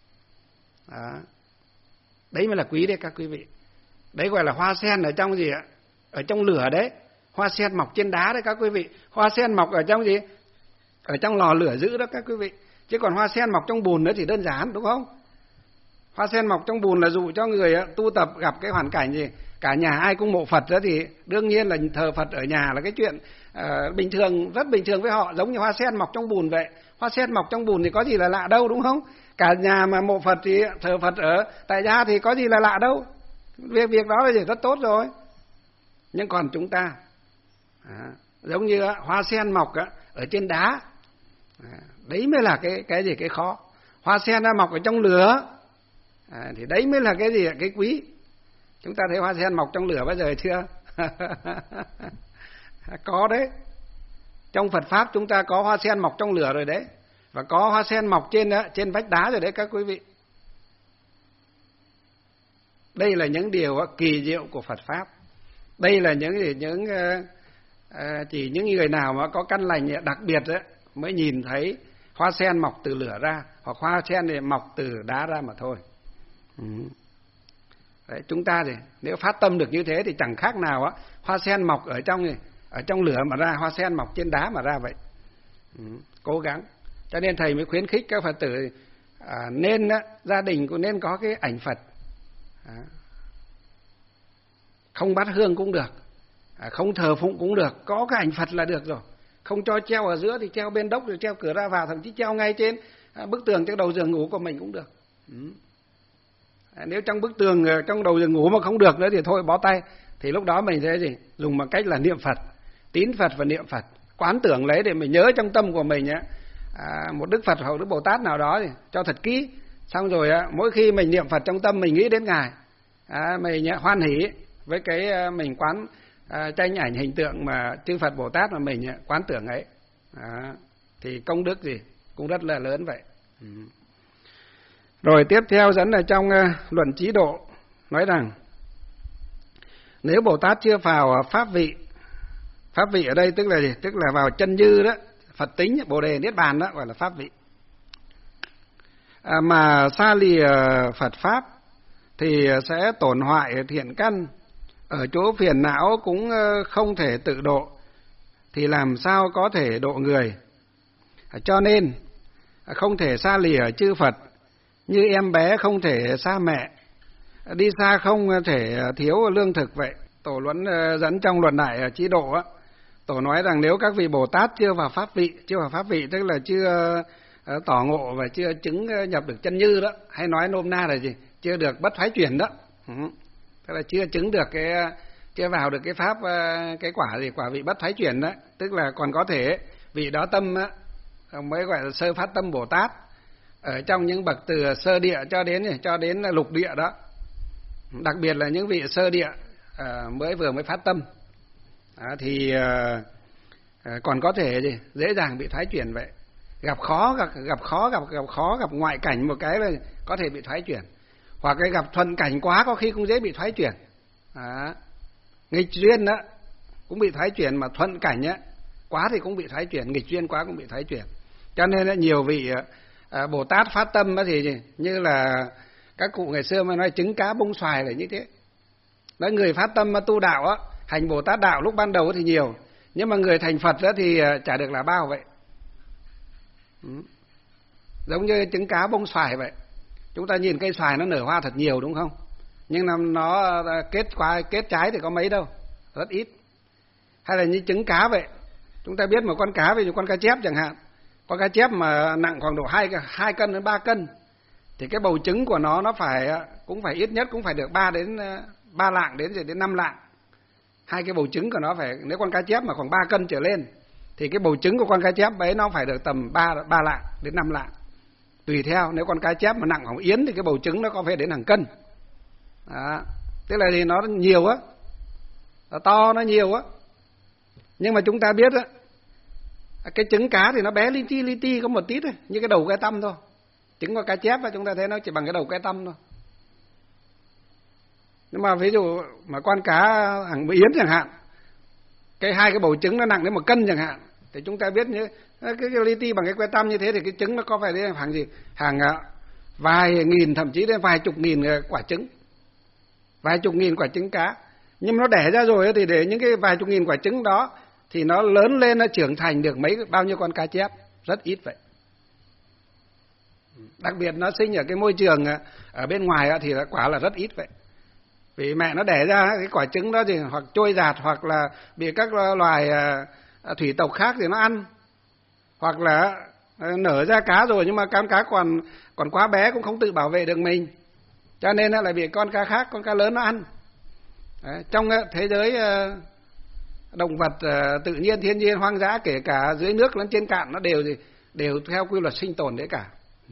Đấy mới là quý đấy các quý vị. Đấy gọi là hoa sen ở trong ở trong lửa đấy. Hoa sen mọc trên đá đấy các quý vị. Hoa sen mọc ở trong ở trong lò lửa giữ đó các quý vị. Chứ còn hoa sen mọc trong bùn nữa thì đơn giản, đúng không? Hoa sen mọc trong bùn là dụ cho người tu tập gặp cái hoàn cảnh cả nhà ai cũng mộ Phật đó, thì đương nhiên là thờ Phật ở nhà là cái chuyện bình thường, rất bình thường với họ, giống như hoa sen mọc trong bùn vậy. Hoa sen mọc trong bùn thì có gì là lạ đâu, đúng không? Cả nhà mà mộ Phật thì thờ Phật ở tại gia thì có gì là lạ đâu. Việc đó là rất tốt rồi. Nhưng còn chúng ta giống như hoa sen mọc ở trên đá, đấy mới là cái khó. Hoa sen mọc ở trong lửa thì đấy mới là cái quý. Chúng ta thấy hoa sen mọc trong lửa bao giờ chưa? Có đấy. Trong Phật pháp chúng ta có hoa sen mọc trong lửa rồi đấy, và có hoa sen mọc trên vách đá rồi đấy các quý vị. Đây là những điều kỳ diệu của Phật pháp. Đây là chỉ những người nào mà có căn lành đặc biệt mới nhìn thấy hoa sen mọc từ lửa ra, hoặc hoa sen mọc từ đá ra mà thôi. Đấy, chúng ta thì nếu phát tâm được như thế thì chẳng khác nào hoa sen mọc ở trong lửa mà ra, hoa sen mọc trên đá mà ra vậy. Cố gắng. Cho nên thầy mới khuyến khích các Phật tử nên gia đình cũng nên có cái ảnh Phật. Không bắt hương cũng được, không thờ phụng cũng được, có cái ảnh Phật là được rồi. Không cho treo ở giữa thì treo bên đốc, rồi treo cửa ra vào, thậm chí treo ngay trên bức tường trên đầu giường ngủ của mình cũng được. Nếu trong bức tường, trong đầu giường ngủ mà không được nữa thì thôi bó tay. Thì lúc đó mình sẽ dùng một cách là niệm Phật, tín Phật và niệm Phật, quán tưởng lấy để mình nhớ trong tâm của mình một Đức Phật hoặc Đức Bồ Tát nào đó thì cho thật kỹ. Xong rồi mỗi khi mình niệm Phật trong tâm mình nghĩ đến Ngài, mình hoan hỷ với cái mình quán tranh ảnh hình tượng mà chư Phật Bồ Tát mà mình quán tưởng ấy, thì công đức gì cũng rất là lớn vậy. Rồi tiếp theo dẫn là trong luận Chí Độ nói rằng nếu Bồ Tát chưa vào pháp vị ở đây tức là gì? Tức là vào chân như đó, Phật tính, Bồ đề niết bàn đó gọi là pháp vị. Mà xa lìa Phật pháp thì sẽ tổn hoại thiện căn, ở chỗ phiền não cũng không thể tự độ, thì làm sao có thể độ người. Cho nên không thể xa lìa chư Phật, như em bé không thể xa mẹ, đi xa không thể thiếu lương thực vậy. Tổ luận dẫn trong luận Đại Chí Độ á, Tổ nói rằng nếu các vị Bồ Tát chưa vào pháp vị tức là chưa tỏ ngộ và chưa chứng nhập được chân như đó, hay nói nôm na là gì? Chưa được bất thoái chuyển đó. Tức là chưa chứng được chưa vào được cái pháp, cái quả gì, quả vị bất thoái chuyển đó, tức là còn có thể vị đó tâm á, mới gọi là sơ phát tâm Bồ Tát, ở trong những bậc từ sơ địa cho đến lục địa đó, đặc biệt là những vị sơ địa vừa mới phát tâm thì còn có thể gì dễ dàng bị thoái chuyển vậy. Gặp ngoại cảnh một cái là có thể bị thoái chuyển, hoặc cái gặp thuận cảnh quá có khi cũng dễ bị thoái chuyển. Nghịch duyên đó cũng bị thoái chuyển, mà thuận cảnh á quá thì cũng bị thoái chuyển, nghịch duyên quá cũng bị thoái chuyển. Cho nên là nhiều vị Bồ Tát phát tâm thì như là các cụ ngày xưa mà nói trứng cá bông xoài là như thế. Nói người phát tâm mà tu đạo á, hành Bồ Tát đạo lúc ban đầu thì nhiều, nhưng mà người thành Phật đó thì chả được là bao vậy. Giống như trứng cá bông xoài vậy. Chúng ta nhìn cây xoài nó nở hoa thật nhiều đúng không? Nhưng mà nó kết trái thì có mấy đâu, rất ít. Hay là như trứng cá vậy. Chúng ta biết một con cá, ví dụ con cá chép chẳng hạn, con cá chép mà nặng khoảng độ 2 cân đến 3 cân thì cái bầu trứng của nó cũng phải ít nhất cũng phải được 3 lạng đến 5 lạng. Hai cái bầu trứng của nó phải, nếu con cá chép mà khoảng 3 cân trở lên thì cái bầu trứng của con cá chép ấy nó phải được tầm 3 lạng đến 5 lạng. Tùy theo, nếu con cá chép mà nặng khoảng yến thì cái bầu trứng nó có phải đến hàng cân. Tức là thì nó nhiều á, nó to, nó nhiều á. Nhưng mà chúng ta biết á, cái trứng cá thì nó bé li ti có một tít thôi, như cái đầu cái tăm thôi. Trứng của cá chép chúng ta thấy nó chỉ bằng cái đầu cái tăm thôi. Nhưng mà ví dụ mà con cá hàng yến chẳng hạn, hai cái bầu trứng nó nặng đến 1 cân chẳng hạn, thì chúng ta biết như cái li ti bằng cái que tăm như thế thì cái trứng nó có phải đến hàng gì? Hàng vài nghìn, thậm chí đến vài chục nghìn quả trứng. Vài chục nghìn quả trứng cá. Nhưng mà nó đẻ ra rồi thì để những cái vài chục nghìn quả trứng đó thì nó lớn lên, nó trưởng thành được bao nhiêu con cá chép, rất ít vậy. Đặc biệt nó sinh ở cái môi trường ở bên ngoài thì quả là rất ít vậy. Vì mẹ nó đẻ ra cái quả trứng đó thì hoặc trôi dạt, hoặc là bị các loài thủy tộc khác thì nó ăn, hoặc là nở ra cá rồi nhưng mà con cá còn quá bé cũng không tự bảo vệ được mình, cho nên lại bị con cá khác, con cá lớn nó ăn. Đấy, trong thế giới động vật tự nhiên, thiên nhiên, hoang dã, kể cả dưới nước lẫn trên cạn, nó đều theo quy luật sinh tồn đấy cả.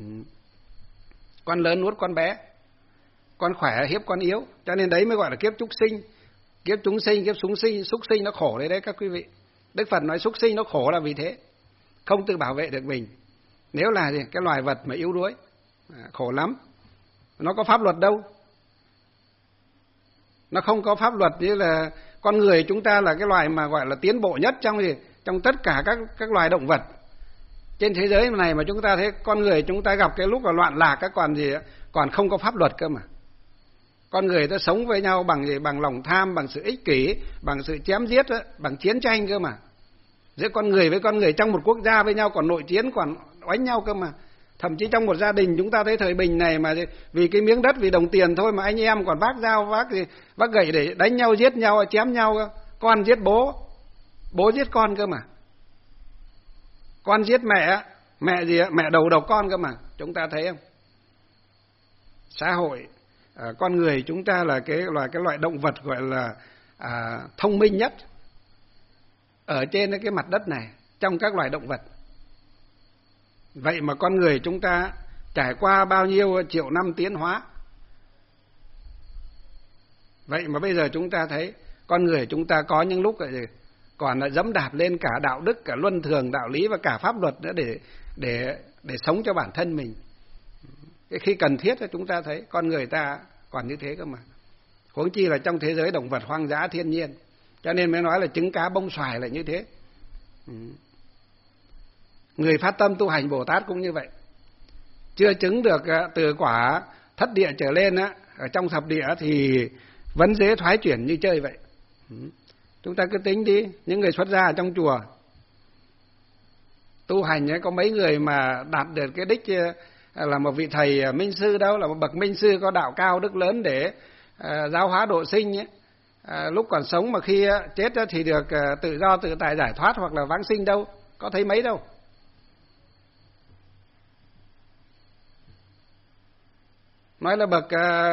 Con lớn nuốt con bé, con khỏe hiếp con yếu, cho nên đấy mới gọi là kiếp chúng sinh. Kiếp chúng sinh, kiếp súc sinh nó khổ đấy các quý vị. Đức Phật nói súc sinh nó khổ là vì thế, không tự bảo vệ được mình. Nếu là cái loài vật mà yếu đuối, khổ lắm. Nó có pháp luật đâu, nó không có pháp luật. Như là con người chúng ta là cái loài mà gọi là tiến bộ nhất trong tất cả các loài động vật trên thế giới này, mà chúng ta thấy con người chúng ta gặp cái lúc là loạn lạc còn không có pháp luật cơ mà. Con người ta sống với nhau bằng lòng tham, bằng sự ích kỷ, bằng sự chém giết, bằng chiến tranh cơ mà. Giữa con người với con người trong một quốc gia với nhau còn nội chiến, còn oánh nhau cơ mà. Thậm chí trong một gia đình chúng ta thấy thời bình này mà vì cái miếng đất, vì đồng tiền thôi mà anh em còn vác dao, vác gậy để đánh nhau, giết nhau, chém nhau cơ. Con giết bố, bố giết con cơ mà. Con giết mẹ, mẹ đầu độc con cơ mà. Chúng ta thấy không? Xã hội, con người chúng ta là cái loại động vật gọi là thông minh nhất ở trên cái mặt đất này trong các loài động vật. Vậy mà con người chúng ta trải qua bao nhiêu triệu năm tiến hóa. Vậy mà bây giờ chúng ta thấy con người chúng ta có những lúc còn là dẫm đạp lên cả đạo đức, cả luân thường, đạo lý và cả pháp luật nữa để sống cho bản thân mình. Khi cần thiết thì chúng ta thấy con người ta còn như thế cơ mà. Huống chi là trong thế giới động vật hoang dã thiên nhiên. Cho nên mới nói là trứng cá bông xoài là như thế. Người phát tâm tu hành Bồ Tát cũng như vậy. Chưa chứng được từ quả thất địa trở lên á, ở trong thập địa thì vẫn dễ thoái chuyển như chơi vậy. Chúng ta cứ tính đi, những người xuất gia ở trong chùa tu hành ấy, có mấy người mà đạt được cái đích là một vị thầy minh sư đâu, là một bậc minh sư có đạo cao đức lớn để giáo hóa độ sinh ấy. Lúc còn sống mà khi chết thì được tự do tự tại giải thoát hoặc là vãng sinh đâu, có thấy mấy đâu. Nói là bậc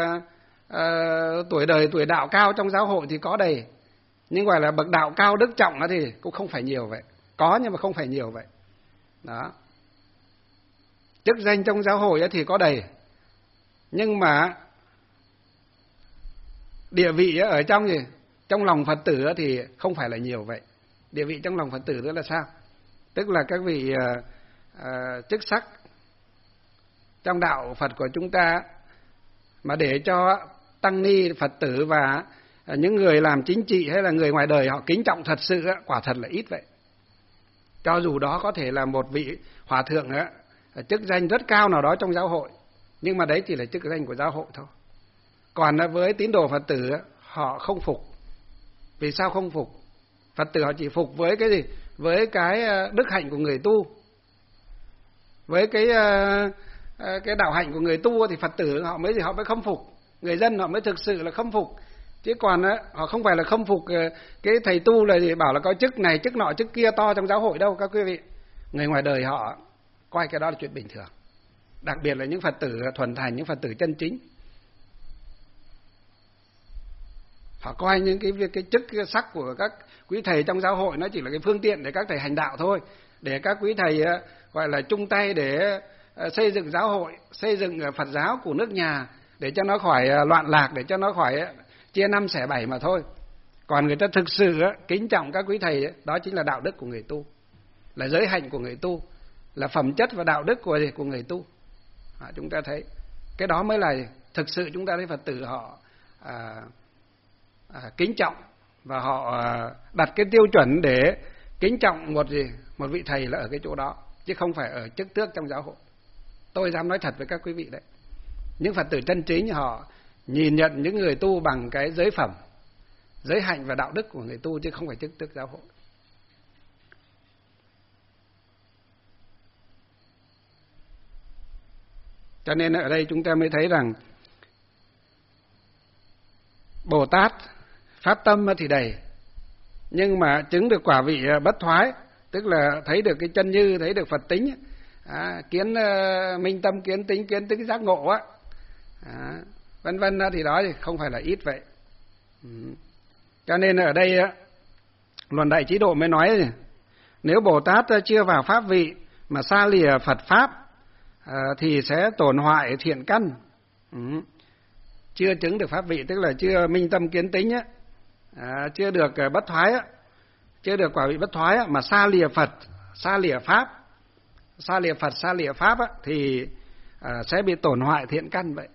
tuổi đời tuổi đạo cao trong giáo hội thì có đầy, nhưng gọi là bậc đạo cao đức trọng thì cũng không phải nhiều vậy. Có nhưng mà không phải nhiều vậy. Đó. Chức danh trong giáo hội thì có đầy, nhưng mà địa vị ở trong lòng Phật tử thì không phải là nhiều vậy. Địa vị trong lòng Phật tử đó là sao? Tức là các vị chức sắc trong đạo Phật của chúng ta mà để cho tăng ni Phật tử và những người làm chính trị hay là người ngoài đời họ kính trọng thật sự quả thật là ít vậy. Cho dù đó có thể là một vị hòa thượng chức danh rất cao nào đó trong giáo hội, nhưng mà đấy chỉ là chức danh của giáo hội thôi. Còn với tín đồ Phật tử họ không phục. Vì sao không phục? Phật tử họ chỉ phục với cái gì? Với cái đức hạnh của người tu, với cái đạo hạnh của người tu thì Phật tử họ mới khâm phục, người dân họ mới thực sự là khâm phục. Chứ còn họ không phải là khâm phục cái thầy tu là gì bảo là có chức này chức nọ chức kia to trong giáo hội đâu các quý vị. Người ngoài đời họ coi cái đó là chuyện bình thường. Đặc biệt là những Phật tử thuần thành, những Phật tử chân chính. Họ coi những cái chức cái sắc của các quý thầy trong giáo hội nó chỉ là cái phương tiện để các thầy hành đạo thôi, để các quý thầy gọi là chung tay để xây dựng giáo hội, xây dựng Phật giáo của nước nhà, để cho nó khỏi loạn lạc, để cho nó khỏi chia năm xẻ bảy mà thôi. Còn người ta thực sự kính trọng các quý thầy đó chính là đạo đức của người tu, là giới hạnh của người tu, là phẩm chất và đạo đức của người tu. Chúng ta thấy cái đó mới là thực sự chúng ta thấy Phật tử họ kính trọng, và họ đặt cái tiêu chuẩn để kính trọng một vị thầy là ở cái chỗ đó, chứ không phải ở chức tước trong giáo hội. Tôi dám nói thật với các quý vị đấy, những Phật tử chân chính họ nhìn nhận những người tu bằng cái giới phẩm, giới hạnh và đạo đức của người tu, chứ không phải chức tước giáo hội. Cho nên ở đây chúng ta mới thấy rằng Bồ Tát phát tâm thì đầy, nhưng mà chứng được quả vị bất thoái, tức là thấy được cái chân như, thấy được Phật tính, kiến minh tâm, kiến tính giác ngộ vân vân thì đó thì không phải là ít vậy. Cho nên ở đây Luận Đại Chí Độ mới nói nếu Bồ Tát chưa vào pháp vị mà xa lìa Phật pháp thì sẽ tổn hoại thiện căn. Chưa chứng được pháp vị tức là chưa minh tâm kiến tính chưa được bất thoái chưa được quả vị bất thoái mà xa lìa Phật, xa lìa pháp, xa lìa Phật, xa lìa pháp thì sẽ bị tổn hoại thiện căn vậy.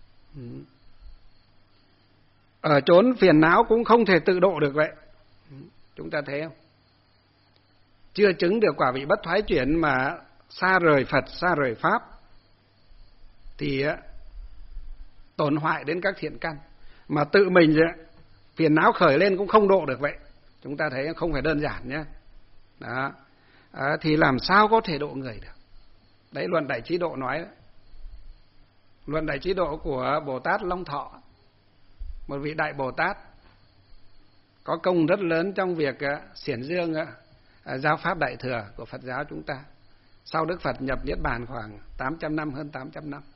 Ở chốn phiền não cũng không thể tự độ được vậy. Chúng ta thấy không? Chưa chứng được quả vị bất thoái chuyển mà xa rời Phật, xa rời pháp thì tổn hoại đến các thiện căn, mà tự mình phiền não khởi lên cũng không độ được vậy. Chúng ta thấy không phải đơn giản nhé. Đó. Thì làm sao có thể độ người được? Đấy Luận Đại Chí Độ nói đó. Luận Đại Chí Độ của Bồ Tát Long Thọ, một vị Đại Bồ Tát có công rất lớn trong việc xiển dương giáo pháp Đại Thừa của Phật giáo chúng ta. Sau Đức Phật nhập Niết Bàn khoảng 800 năm, hơn 800 năm.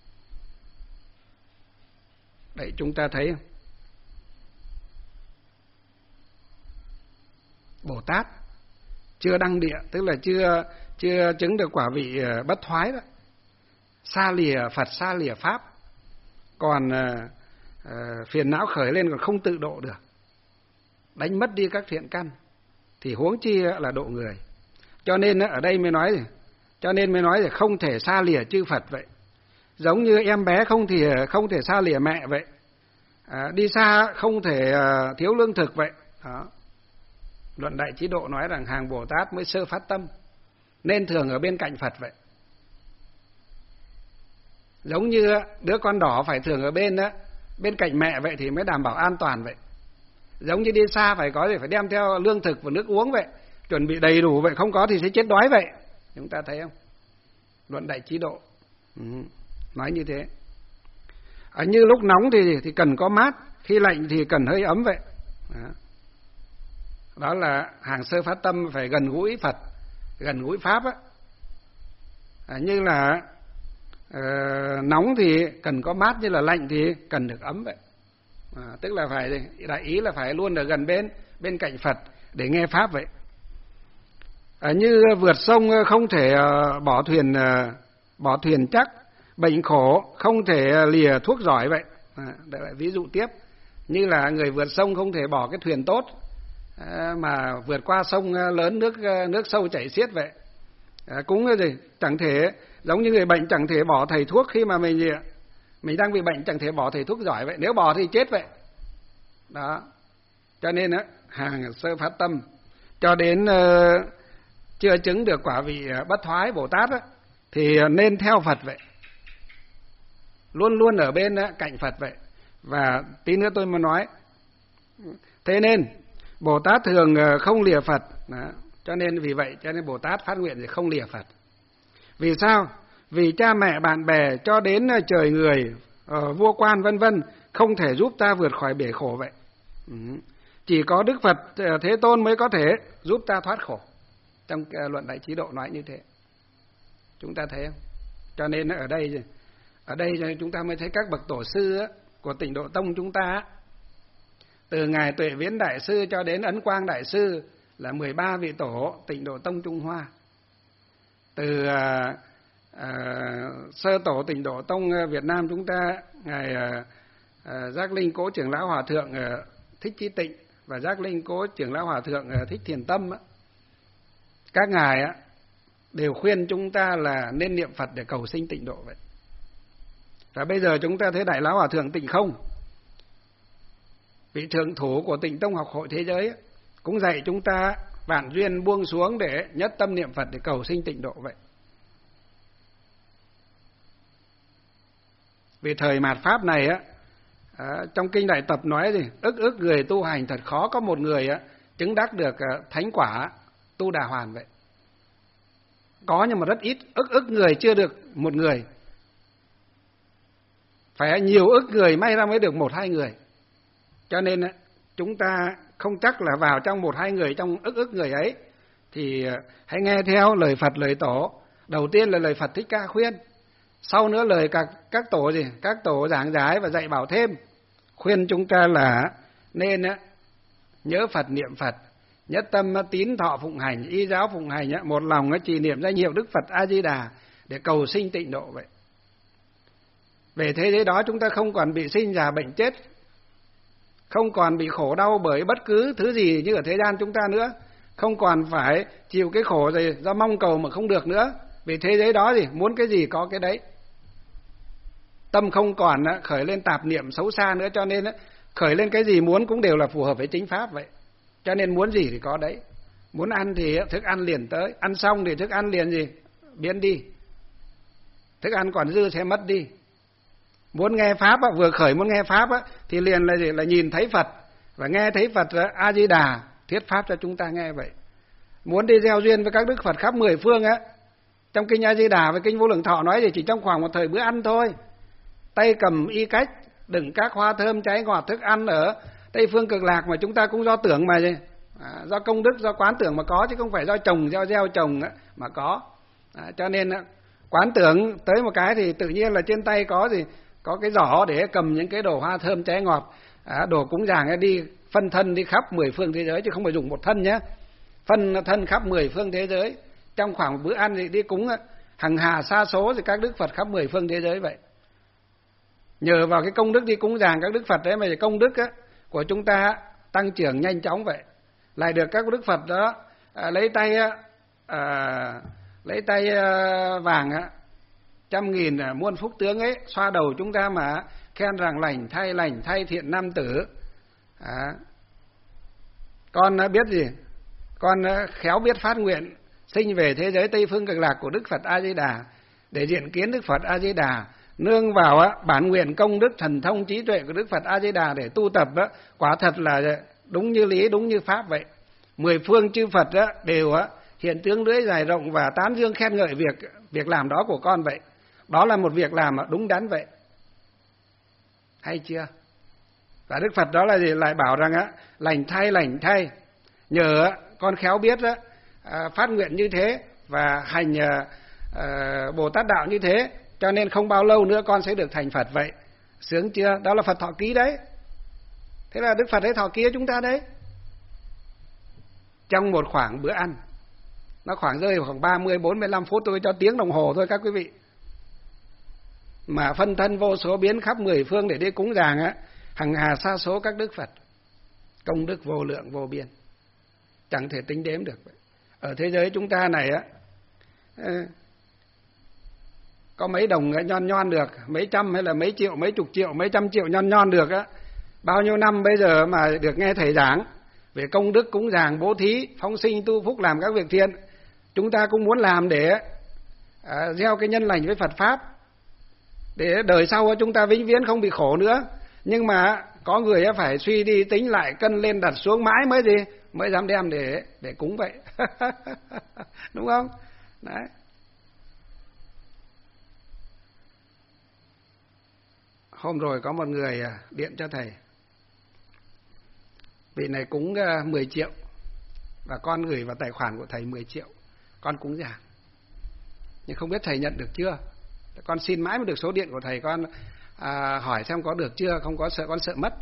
Đấy chúng ta thấy không? Bồ Tát chưa đăng địa, tức là chưa chứng được quả vị bất thoái đó. Xa lìa Phật, xa lìa Pháp, còn phiền não khởi lên còn không tự độ được, đánh mất đi các thiện căn, thì huống chi là độ người. Cho nên ở đây mới nói là không thể xa lìa chư Phật vậy. Giống như em bé không thể xa lìa mẹ vậy. Đi xa không thể thiếu lương thực vậy. Đó. Luận Đại Trí Độ nói rằng hàng Bồ Tát mới sơ phát tâm, nên thường ở bên cạnh Phật vậy. Giống như đứa con đỏ phải thường ở bên cạnh mẹ vậy thì mới đảm bảo an toàn vậy. Giống như đi xa phải đem theo lương thực và nước uống vậy, chuẩn bị đầy đủ vậy, không có thì sẽ chết đói vậy. Chúng ta thấy không? Luận Đại Trí Độ nói như thế. Như lúc nóng thì cần có mát, khi lạnh thì cần hơi ấm vậy. Đó là hàng sơ phát tâm phải gần gũi Phật, gần gũi Pháp á. Như là nóng thì cần có mát, như là lạnh thì cần được ấm vậy. Tức là đại ý là phải luôn ở gần bên cạnh Phật để nghe Pháp vậy. Như vượt sông không thể bỏ thuyền chắc, bệnh khổ không thể lìa thuốc giỏi vậy. Ví dụ tiếp, như là người vượt sông không thể bỏ cái thuyền tốt mà vượt qua sông lớn nước sâu chảy xiết vậy. Cũng chẳng thể, giống như người bệnh chẳng thể bỏ thầy thuốc khi mà mình đang bị bệnh, chẳng thể bỏ thầy thuốc giỏi vậy, nếu bỏ thì chết vậy. Đó. Cho nên hàng sơ phát tâm cho đến chưa chứng được quả vị bất thoái Bồ Tát thì nên theo Phật vậy, luôn luôn ở bên cạnh Phật vậy. Và tí nữa tôi mới nói, thế nên Bồ Tát thường không lìa Phật. Đó. Cho nên vì vậy cho nên Bồ Tát phát nguyện thì không lìa Phật. Vì sao? Vì cha mẹ bạn bè cho đến trời người, vua quan vân vân không thể giúp ta vượt khỏi bể khổ vậy. Chỉ có Đức Phật Thế Tôn mới có thể giúp ta thoát khổ. Trong Luận Đại Trí Độ nói như thế. Chúng ta thấy không? Cho nên ở đây chúng ta mới thấy các bậc tổ sư của Tịnh Độ Tông chúng ta, từ ngài Tuệ Viễn Đại sư cho đến Ấn Quang Đại sư là 13 vị tổ Tịnh Độ Tông Trung Hoa. Từ sơ tổ Tịnh Độ Tông Việt Nam chúng ta, ngài Giác Linh Cố Trưởng lão Hòa thượng Thích Chí Tịnh và Giác Linh Cố Trưởng lão Hòa thượng Thích Thiền Tâm, các ngài đều khuyên chúng ta là nên niệm Phật để cầu sinh tịnh độ vậy. Và bây giờ chúng ta thấy Đại lão Hòa thượng Tịnh Không, vị thượng thủ của Tịnh Tông Học Hội Thế Giới, cũng dạy chúng ta vạn duyên buông xuống để nhất tâm niệm Phật để cầu sinh tịnh độ vậy. Vì thời mạt Pháp này trong Kinh Đại Tập nói gì, ức người tu hành thật khó có một người chứng đắc được thánh quả tu đà hoàn vậy. Có nhưng mà rất ít, ức người chưa được một người. Phải nhiều ức người may ra mới được 1-2 người. Cho nên chúng ta không chắc là vào trong 1-2 người trong ức người ấy, thì hãy nghe theo lời Phật, lời Tổ. Đầu tiên là lời Phật Thích Ca khuyên, sau nữa lời các tổ giảng giải và dạy bảo thêm, khuyên chúng ta là nên nhớ Phật, niệm Phật, nhất tâm tín thọ phụng hành, y giáo phụng hành, một lòng trì niệm danh hiệu Đức Phật A Di Đà để cầu sinh tịnh độ vậy. Về thế giới đó chúng ta không còn bị sinh già bệnh chết, không còn bị khổ đau bởi bất cứ thứ gì như ở thế gian chúng ta nữa, không còn phải chịu cái khổ gì do mong cầu mà không được nữa. Vì thế giới đó muốn cái gì có cái đấy. Tâm không còn khởi lên tạp niệm xấu xa nữa, cho nên khởi lên cái gì muốn cũng đều là phù hợp với chính pháp vậy. Cho nên muốn gì thì có đấy. Muốn ăn thì thức ăn liền tới, ăn xong thì thức ăn liền biến đi. Thức ăn còn dư sẽ mất đi. Muốn nghe pháp vừa khởi muốn nghe pháp thì liền là nhìn thấy Phật và nghe thấy Phật A Di Đà thuyết pháp cho chúng ta nghe vậy. Muốn đi gieo duyên với các đức Phật khắp 10 phương trong Kinh A Di Đà và Kinh Vô Lượng Thọ nói chỉ trong khoảng một thời bữa ăn thôi. Tay cầm y cách đựng các hoa thơm trái ngọt thức ăn ở Tây Phương Cực Lạc mà chúng ta cũng do tưởng mà do công đức, do quán tưởng mà có, chứ không phải do trồng, do gieo trồng mà có. Cho nên quán tưởng tới một cái thì tự nhiên là trên tay có cái giỏ để cầm những cái đồ hoa thơm trái ngọt, đồ cúng dường đi phân thân đi khắp 10 phương thế giới, chứ không phải dùng một thân nhé. phân thân khắp 10 phương thế giới. Trong khoảng bữa ăn thì đi cúng hằng hà sa số thì các đức Phật khắp 10 phương thế giới vậy. Nhờ vào cái công đức đi cúng dường các đức Phật đấy mà công đức của chúng ta tăng trưởng nhanh chóng vậy. Lại được các đức Phật đó lấy tay vàng 100.000 muôn phúc tướng ấy xoa đầu chúng ta mà khen rằng lành thay thiện nam tử. Con biết gì? Con khéo biết phát nguyện sinh về thế giới Tây Phương Cực Lạc của Đức Phật A Di Đà để diện kiến Đức Phật A Di Đà, nương vào bản nguyện công đức thần thông trí tuệ của Đức Phật A Di Đà để tu tập quả thật là đúng như lý, đúng như pháp vậy. 10 phương chư Phật đều hiện tướng lưỡi dài rộng và tán dương khen ngợi việc làm đó của con vậy. Đó là một việc làm đúng đắn vậy. Hay chưa? Và Đức Phật đó là gì? Lại bảo rằng lành thay. Nhờ con khéo biết phát nguyện như thế và hành Bồ Tát đạo như thế, cho nên không bao lâu nữa con sẽ được thành Phật vậy. Sướng chưa? Đó là Phật thọ ký đấy. Thế là Đức Phật ấy thọ ký cho chúng ta đấy. Trong một khoảng bữa ăn, nó khoảng rơi khoảng 30-45 phút tôi cho tiếng đồng hồ thôi các quý vị. Mà phân thân vô số biến khắp 10 phương để đi cúng dường hằng hà sa số các đức Phật. Công đức vô lượng vô biên, chẳng thể tính đếm được. Ở thế giới chúng ta này có mấy đồng nhon được, mấy trăm hay là mấy triệu, mấy chục triệu, mấy trăm triệu nhon được bao nhiêu năm bây giờ mà được nghe thầy giảng về công đức cúng dường, bố thí, phóng sinh, tu phúc, làm các việc thiện. Chúng ta cũng muốn làm để gieo cái nhân lành với Phật pháp, để đời sau chúng ta vĩnh viễn không bị khổ nữa. Nhưng mà có người phải suy đi tính lại, cân lên đặt xuống mãi mới dám đem để cúng vậy. Đúng không? Đấy. Hôm rồi có một người điện cho thầy, vị này cúng 10 triệu và con gửi vào tài khoản của thầy 10 triệu, con cúng dường. Nhưng không biết thầy nhận được chưa. Con xin mãi mới được số điện của thầy, con hỏi xem có được chưa, không có con sợ mất.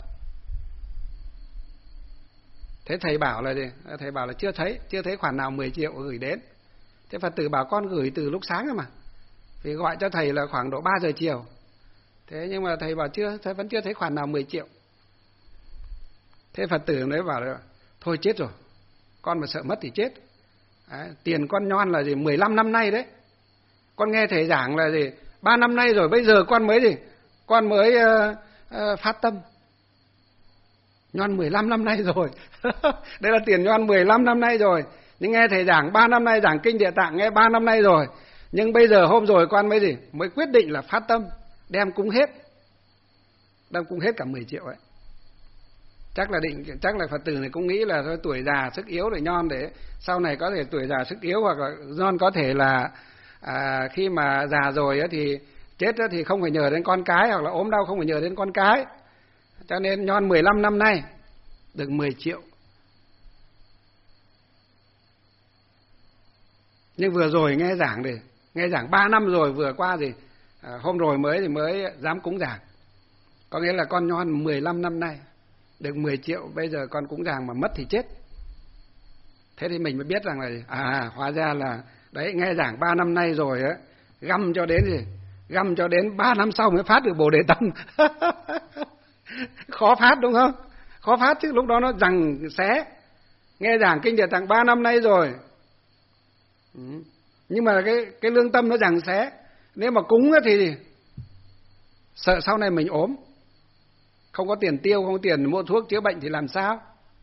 Thế thầy bảo là gì? Thầy bảo là chưa thấy khoản nào 10 triệu gửi đến. Thế Phật tử bảo con gửi từ lúc sáng rồi mà. Vì gọi cho thầy là khoảng độ 3 giờ chiều. Thế nhưng mà thầy bảo thầy vẫn chưa thấy khoản nào 10 triệu. Thế Phật tử mới bảo là thôi chết rồi, con mà sợ mất thì chết. Đấy, tiền con nhon là gì 15 năm nay đấy. Con nghe thầy giảng là gì 3 năm nay rồi, bây giờ con mới phát tâm. Nhon 15 năm nay rồi. Đây là tiền nhon 15 năm nay rồi. Nhưng nghe thầy giảng 3 năm nay, giảng kinh Địa Tạng nghe 3 năm nay rồi. Nhưng bây giờ hôm rồi con mới quyết định là phát tâm, đem cúng hết cả 10 triệu ấy. Chắc là Phật tử này cũng nghĩ là thôi tuổi già sức yếu để nhon, để sau này có thể tuổi già sức yếu, hoặc là nhon có thể là khi mà già rồi thì chết thì không phải nhờ đến con cái, hoặc là ốm đau không phải nhờ đến con cái. Cho nên nhon 15 năm nay được 10 triệu. Nhưng vừa rồi nghe giảng 3 năm rồi, vừa qua hôm rồi mới dám cúng giảng. Có nghĩa là con nhon 15 năm nay được 10 triệu, bây giờ con cúng giảng mà mất thì chết. Thế thì mình mới biết rằng là hóa ra là đấy, nghe giảng 3 năm nay rồi găm cho đến 3 năm sau mới phát được Bồ Đề Tâm. Khó phát đúng không? Khó phát chứ, lúc đó nó giằng xé. Nghe giảng kinh Địa Tạng 3 năm nay rồi. Nhưng mà cái lương tâm nó giằng xé. Nếu mà cúng thì sợ sau này mình ốm, không có tiền tiêu, không có tiền mua thuốc chữa bệnh thì làm sao?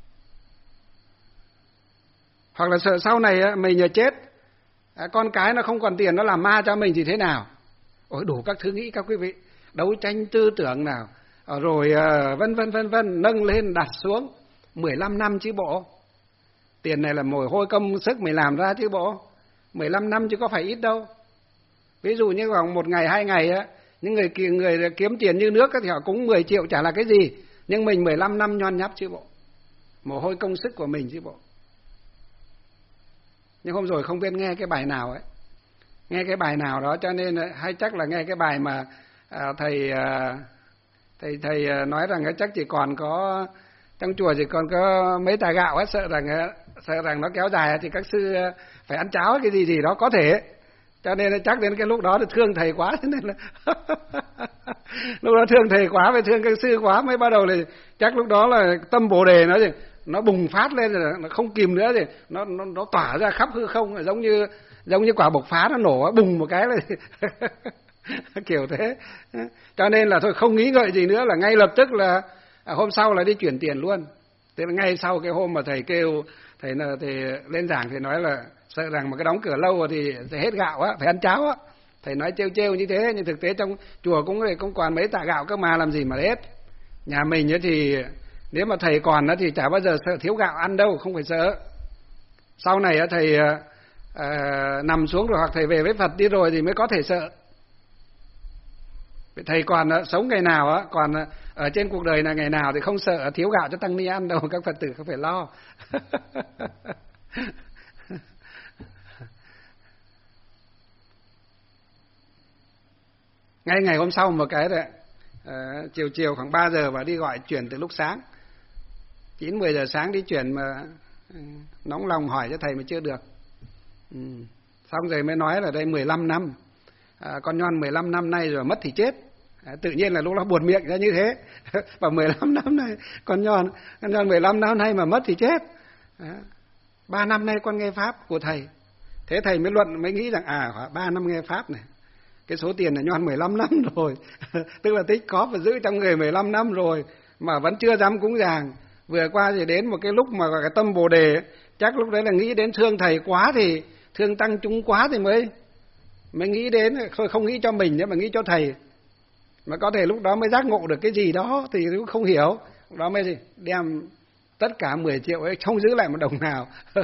Hoặc là sợ sau này mình chết, con cái nó không còn tiền, nó làm ma cho mình thì thế nào? Ôi đủ các thứ nghĩ các quý vị. Đấu tranh tư tưởng nào, rồi vân vân, nâng lên đặt xuống. 15 năm chứ bộ. Tiền này là mồ hôi công sức mình làm ra chứ bộ. 15 năm chứ có phải ít đâu. Ví dụ như khoảng 1 ngày 2 ngày những người kiếm tiền như nước thì họ cúng 10 triệu chả là cái gì. Nhưng mình 15 năm nhon nháp chứ bộ. Mồ hôi công sức của mình chứ bộ. Nhưng hôm rồi không biết nghe cái bài nào ấy. Nghe cái bài nào đó cho nên hay chắc là nghe cái bài mà thầy nói rằng chắc chỉ còn có trong chùa chỉ còn có mấy tà gạo ấy, sợ rằng nó kéo dài thì các sư phải ăn cháo cái gì đó có thể. Cho nên là chắc đến cái lúc đó thì thương thầy quá, thế nên là lúc đó thương thầy quá, phải thương các sư quá, mới bắt đầu là chắc lúc đó là tâm Bồ đề nó bùng phát lên rồi, nó không kìm nữa thì nó tỏa ra khắp hư không, giống như quả bộc phá nó nổ bùng một cái là kiểu thế. Cho nên là thôi không nghĩ ngợi gì nữa, là ngay lập tức là hôm sau là đi chuyển tiền luôn. Thế là ngay sau cái hôm mà thầy kêu thầy lên giảng thì nói là sợ rằng mà cái đóng cửa lâu thì hết gạo á, phải ăn cháo á. Thầy nói trêu như thế, nhưng thực tế trong chùa cũng còn mấy tạ gạo cơ mà, làm gì mà hết. Nhà mình ấy thì nếu mà thầy còn á thì chả bao giờ sợ thiếu gạo ăn đâu, không phải sợ. Sau này á thầy nằm xuống rồi hoặc thầy về với Phật đi rồi thì mới có thể sợ. Thầy còn sống ngày nào á, còn ở trên cuộc đời là ngày nào thì không sợ thiếu gạo cho tăng ni ăn đâu, các Phật tử không phải lo. Ngay ngày hôm sau một cái đấy, chiều khoảng 3 giờ và đi gọi chuyển từ lúc sáng. 9-10 giờ sáng đi chuyển mà nóng lòng hỏi cho thầy mà chưa được. Xong rồi mới nói là đây 15 năm. Con Nhoan 15 năm nay rồi mất thì chết. Tự nhiên là lúc đó buồn miệng ra như thế. Và 15 năm nay con Nhoan 15 năm nay mà mất thì chết. 3 năm nay con nghe pháp của thầy. Thế thầy mới nghĩ rằng 3 năm nghe pháp này, cái số tiền là Nhoan 15 năm rồi. Tức là tích có và giữ trong người 15 năm rồi mà vẫn chưa dám cúng dường. Vừa qua thì đến một cái lúc mà cái tâm Bồ đề, chắc lúc đấy là nghĩ đến thương thầy quá thì thương tăng chúng quá thì mới nghĩ đến, không nghĩ cho mình nữa mà nghĩ cho thầy. Mà có thể lúc đó mới giác ngộ được cái gì đó thì cũng không hiểu. Lúc đó mới đem tất cả 10 triệu ấy, không giữ lại một đồng nào.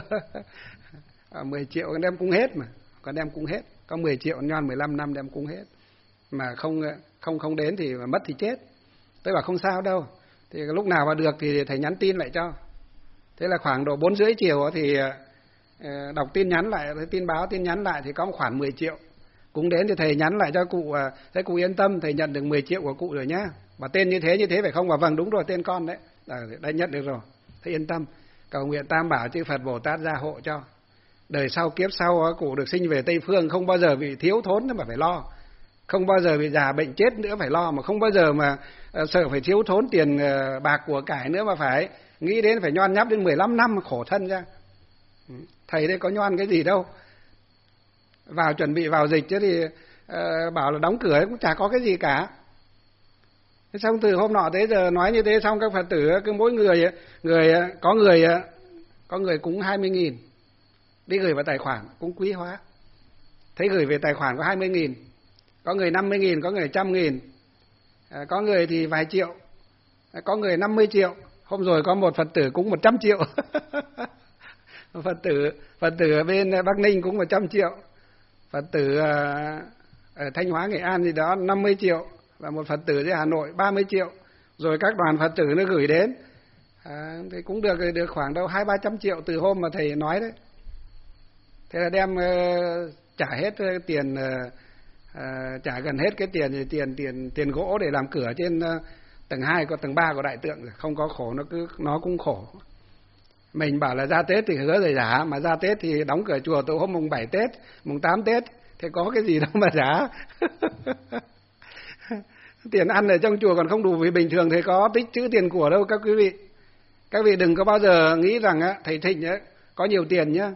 10 triệu con đem cúng hết mà, con đem cúng hết. Có 10 triệu Nhoan 15 năm đem cúng hết. Mà không đến thì mất thì chết. Tôi bảo không sao đâu. Thì lúc nào mà được thì thầy nhắn tin lại cho. Thế là khoảng độ 4:30 chiều thì đọc tin nhắn lại, tin báo tin nhắn lại thì có khoảng 10 triệu. Cũng đến thì thầy nhắn lại cho cụ, thế cụ yên tâm, thầy nhận được 10 triệu của cụ rồi nhá. Và tên như thế phải không? Và vâng, đúng rồi, tên con đấy. Đã nhận được rồi. Thầy yên tâm. Cầu nguyện Tam Bảo chư Phật Bồ Tát gia hộ cho. Đời sau kiếp sau cụ được sinh về Tây Phương, không bao giờ bị thiếu thốn nữa mà phải lo. Không bao giờ bị già bệnh chết nữa phải lo, mà không bao giờ mà sợ phải thiếu thốn tiền bạc của cải nữa mà phải nghĩ đến phải Nhoan nháp đến 15 năm khổ thân ra. Thầy đây có Nhoan cái gì đâu. Chuẩn bị vào dịch chứ thì bảo là đóng cửa cũng chả có cái gì cả. Thế xong từ hôm nọ tới giờ nói như thế, xong các Phật tử cứ mỗi có người cúng 20.000 đi gửi vào tài khoản, cũng quý hóa. Thấy gửi về tài khoản có 20.000, có người 50.000, có người 100.000, có người thì vài triệu, có người 50 triệu. Hôm rồi có một Phật tử cúng 100 triệu. Phật tử ở bên Bắc Ninh cũng 100 triệu. Phật tử ở Thanh Hóa, Nghệ An gì đó 50 triệu. Và một Phật tử ở Hà Nội 30 triệu. Rồi các đoàn Phật tử nó gửi đến. Thì cũng được khoảng đâu 200-300 triệu từ hôm mà thầy nói đấy. Thế là đem trả hết tiền, trả gần hết cái tiền gỗ để làm cửa trên tầng 2 có tầng 3 của đại tượng rồi. Không có khổ, nó cũng khổ. Mình bảo là ra Tết thì hứa rồi giả, mà ra Tết thì đóng cửa chùa từ hôm mùng 7 Tết, mùng 8 Tết, thế có cái gì đâu mà giả. Tiền ăn ở trong chùa còn không đủ, vì bình thường thì có tích trữ tiền của đâu các quý vị. Các vị đừng có bao giờ nghĩ rằng thầy Thịnh có nhiều tiền nhá.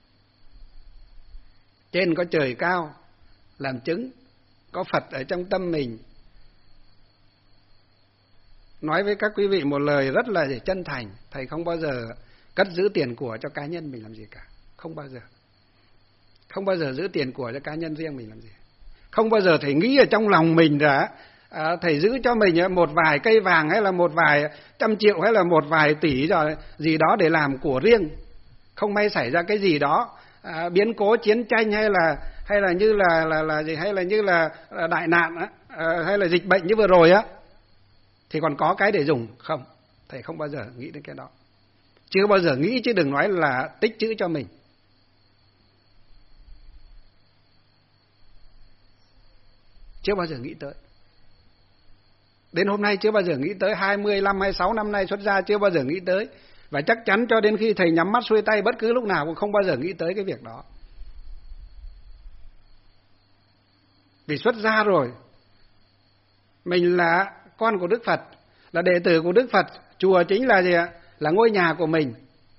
Trên có trời cao làm chứng, có Phật ở trong tâm mình. Nói với các quý vị một lời rất là chân thành, thầy không bao giờ cất giữ tiền của cho cá nhân mình làm gì cả. Không bao giờ. Không bao giờ giữ tiền của cho cá nhân riêng mình làm gì. Không bao giờ thầy nghĩ ở trong lòng mình là thầy giữ cho mình một vài cây vàng, hay là một vài trăm triệu, hay là một vài tỷ rồi gì đó để làm của riêng. Không may xảy ra cái gì đó, biến cố chiến tranh hay là như là gì, hay là như là đại nạn hay là dịch bệnh như vừa rồi thì còn có cái để dùng không? Thầy không bao giờ nghĩ đến cái đó. Chưa bao giờ nghĩ, chứ đừng nói là tích trữ cho mình. Chưa bao giờ nghĩ tới. Đến hôm nay chưa bao giờ nghĩ tới, 25, 26 năm nay xuất gia chưa bao giờ nghĩ tới. Và chắc chắn cho đến khi thầy nhắm mắt xuôi tay bất cứ lúc nào cũng không bao giờ nghĩ tới cái việc đó. Vì xuất gia rồi, mình là con của Đức Phật, là đệ tử của Đức Phật, chùa chính là gì ạ? Là ngôi nhà của mình.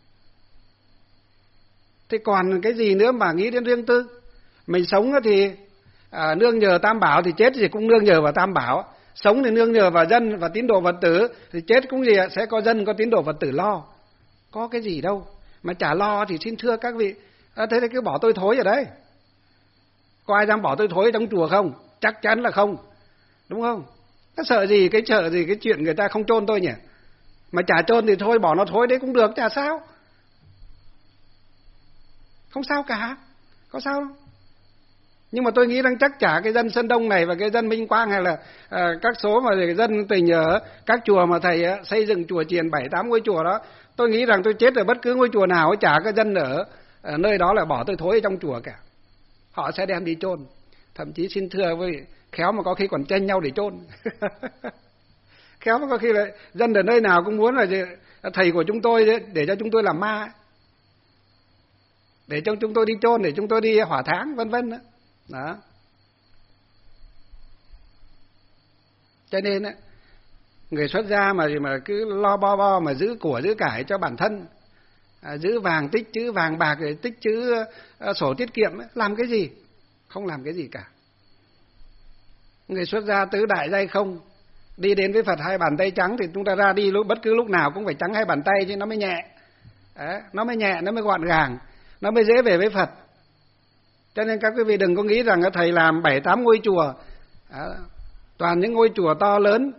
Thế còn cái gì nữa mà nghĩ đến riêng tư? Mình sống thì nương nhờ Tam Bảo, thì chết thì cũng nương nhờ vào Tam Bảo. Sống thì nương nhờ vào dân và tín đồ Phật tử, thì chết cũng gì ạ? Sẽ có dân, có tín đồ Phật tử lo. Có cái gì đâu mà chả lo. Thì xin thưa các vị, thế thì cứ bỏ tôi thối ở đấy. Có ai dám bỏ tôi thối trong chùa không? Chắc chắn là không, đúng không? Nó sợ gì cái chuyện người ta không chôn tôi nhỉ? Mà chả chôn thì thôi, bỏ nó thối đấy cũng được, chả sao. Không sao cả, có sao đâu. Nhưng mà tôi nghĩ rằng chắc chả cái dân Sơn Đông này và cái dân Minh Quang hay là các số mà dân Tình ở các chùa mà thầy xây dựng chùa chiền 7-8 ngôi chùa đó, tôi nghĩ rằng tôi chết ở bất cứ ngôi chùa nào, chả cái dân ở nơi đó là bỏ tôi thối trong chùa cả. Họ sẽ đem đi chôn. Thậm chí xin thưa với khéo mà có khi còn tranh nhau để chôn. Khéo mà có khi là dân ở nơi nào cũng muốn là thầy của chúng tôi để cho chúng tôi làm ma, để cho chúng tôi đi chôn, để chúng tôi đi hỏa táng, vân vân đó. Cho nên người xuất gia mà cứ lo bo mà giữ của giữ cải cho bản thân, giữ vàng tích chữ vàng bạc, rồi tích chữ sổ tiết kiệm, làm cái gì? Không làm cái gì cả. Người xuất gia tứ đại giai không, đi đến với Phật hai bàn tay trắng thì chúng ta ra đi bất cứ lúc nào cũng phải trắng hai bàn tay chứ nó mới nhẹ. Nó mới nhẹ, nó mới gọn gàng, nó mới dễ về với Phật. Cho nên các quý vị đừng có nghĩ rằng thầy làm 7-8 ngôi chùa, toàn những ngôi chùa to lớn,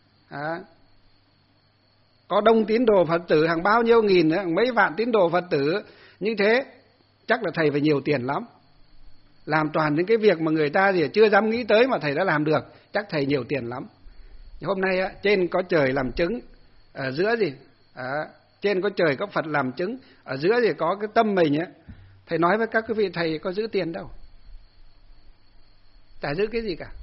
có đông tín đồ Phật tử hàng bao nhiêu nghìn, hàng mấy vạn tín đồ Phật tử như thế, chắc là thầy phải nhiều tiền lắm. Làm toàn những cái việc mà người ta thì chưa dám nghĩ tới mà thầy đã làm được, chắc thầy nhiều tiền lắm. Hôm nay trên có trời làm chứng, ở giữa trên có trời có Phật làm chứng, ở giữa thì có cái tâm mình thầy nói với các quý vị, thầy có giữ tiền đâu, chả giữ cái gì cả.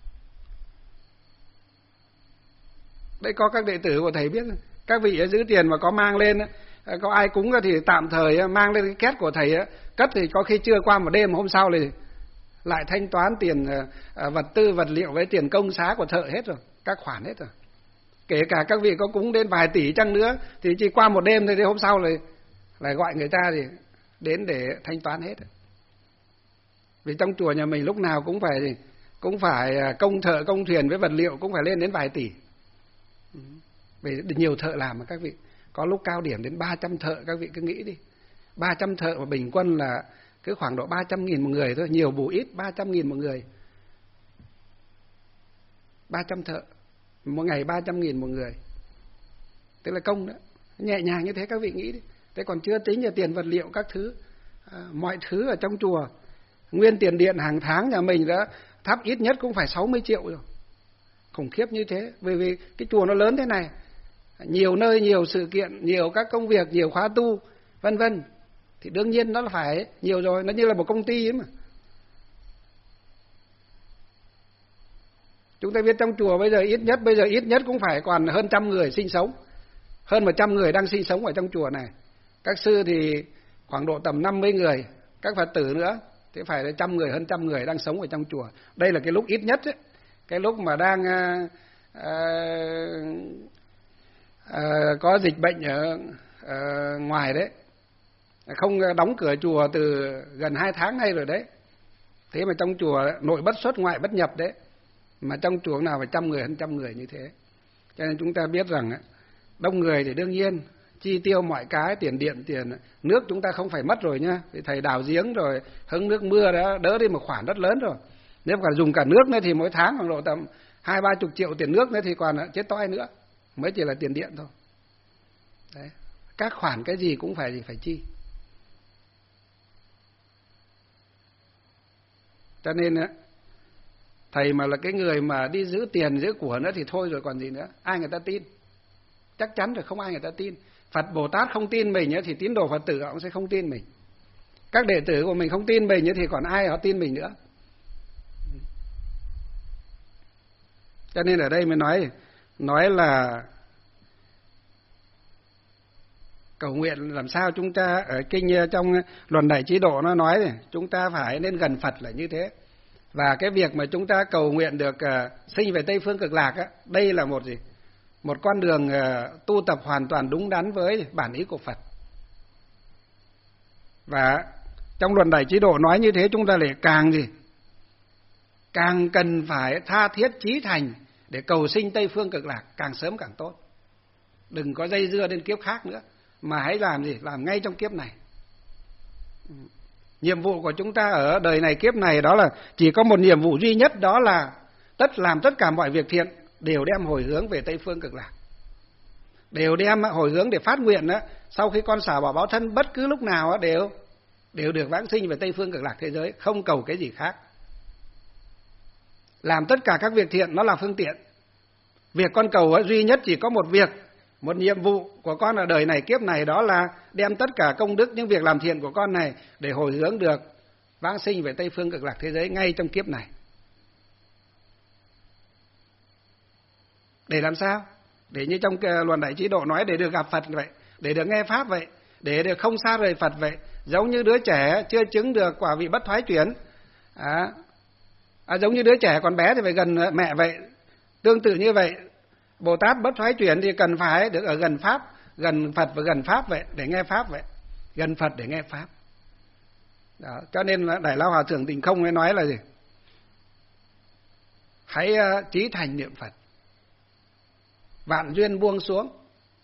Đây có các đệ tử của thầy biết, các vị giữ tiền mà có mang lên, có ai cúng thì tạm thời mang lên cái két của thầy cất, thì có khi chưa qua một đêm, hôm sau thì lại thanh toán tiền vật tư vật liệu với tiền công xá của thợ hết rồi, các khoản hết rồi. Kể cả các vị có cúng đến vài tỷ chăng nữa thì chỉ qua một đêm thì hôm sau lại gọi người ta thì đến để thanh toán hết. Vì trong chùa nhà mình lúc nào cũng phải công thợ công thuyền với vật liệu cũng phải lên đến vài tỷ. Vì nhiều thợ làm mà các vị, có lúc cao điểm đến 300 thợ, các vị cứ nghĩ đi. 300 thợ mà bình quân là cứ khoảng độ 300.000 một người thôi, nhiều bù ít 300.000 một người. 300 thợ, một ngày 300.000 một người. Tức là công đó, nhẹ nhàng như thế các vị nghĩ đi. Thế còn chưa tính là tiền vật liệu các thứ, mọi thứ ở trong chùa. Nguyên tiền điện hàng tháng nhà mình đã thắp ít nhất cũng phải 60 triệu rồi. Khủng khiếp như thế, bởi vì cái chùa nó lớn thế này, nhiều nơi, nhiều sự kiện, nhiều các công việc, nhiều khóa tu, vân vân, thì đương nhiên nó phải nhiều rồi, nó như là một công ty ấy mà. Chúng ta biết trong chùa bây giờ ít nhất cũng phải còn hơn 100 người sinh sống, hơn 100 người đang sinh sống ở trong chùa này. Các sư thì khoảng độ tầm 50 người, các Phật tử nữa, thì phải là 100 người, hơn 100 người đang sống ở trong chùa. Đây là cái lúc ít nhất ấy. Cái lúc mà đang có dịch bệnh ở ngoài đấy, không đóng cửa chùa từ gần 2 tháng nay rồi đấy. Thế mà trong chùa nội bất xuất ngoại bất nhập đấy, mà trong chùa nào phải 100 người, hơn 100 người như thế. Cho nên chúng ta biết rằng đông người thì đương nhiên chi tiêu mọi cái, tiền điện, tiền nước chúng ta không phải mất rồi nhá. Thì thầy đào giếng rồi hứng nước mưa đã đỡ đi một khoản rất lớn rồi. Nếu cả dùng cả nước nữa thì mỗi tháng khoảng độ tầm 20-30 triệu tiền nước nữa thì còn chết toi nữa, mới chỉ là tiền điện thôi. Đấy. Các khoản cái gì cũng phải chi. Cho nên thầy mà là cái người mà đi giữ tiền giữ của nữa thì thôi rồi còn gì nữa, ai người ta tin? Chắc chắn rồi không ai người ta tin. Phật Bồ Tát không tin mình thì tín đồ Phật tử họ cũng sẽ không tin mình. Các đệ tử của mình không tin mình thì còn ai họ tin mình nữa. Cho nên ở đây mới nói nói là cầu nguyện làm sao chúng ta ở kinh trong Luận Đại Trí Độ nó nói này, chúng ta phải nên gần Phật là như thế. Và cái việc mà chúng ta cầu nguyện được sinh về Tây Phương Cực Lạc á, đây là một gì? Một con đường tu tập hoàn toàn đúng đắn với bản ý của Phật. Và trong Luận Đại Trí Độ nói như thế, chúng ta lại càng gì? Càng cần phải tha thiết chí thành để cầu sinh Tây Phương Cực Lạc, càng sớm càng tốt. Đừng có dây dưa đến kiếp khác nữa, mà hãy làm gì? Làm ngay trong kiếp này. Nhiệm vụ của chúng ta ở đời này kiếp này đó là chỉ có một nhiệm vụ duy nhất, đó là làm tất cả mọi việc thiện đều đem hồi hướng về Tây Phương Cực Lạc. Đều đem hồi hướng để phát nguyện đó, sau khi con xả bỏ báo thân bất cứ lúc nào đó, đều được vãng sinh về Tây Phương Cực Lạc thế giới, không cầu cái gì khác. Làm tất cả các việc thiện nó là phương tiện. Việc con cầu duy nhất chỉ có một việc, một nhiệm vụ của con ở đời này kiếp này, đó là đem tất cả công đức những việc làm thiện của con này để hồi hướng được vãng sinh về Tây Phương Cực Lạc thế giới ngay trong kiếp này. Để làm sao? Để như trong Luận Đại Trí Độ nói, để được gặp Phật vậy, để được nghe Pháp vậy, để được không xa rời Phật vậy. Giống như đứa trẻ chưa chứng được quả vị bất thoái chuyển, giống như đứa trẻ còn bé thì phải gần mẹ vậy. Tương tự như vậy, Bồ Tát bất thoái chuyển thì cần phải được ở gần Pháp, gần Phật và gần Pháp vậy, để nghe Pháp vậy. Gần Phật để nghe Pháp. Đó, cho nên là Đại Lao Hòa Thượng Tịnh Không mới nói là gì? Hãy chí thành niệm Phật, vạn duyên buông xuống,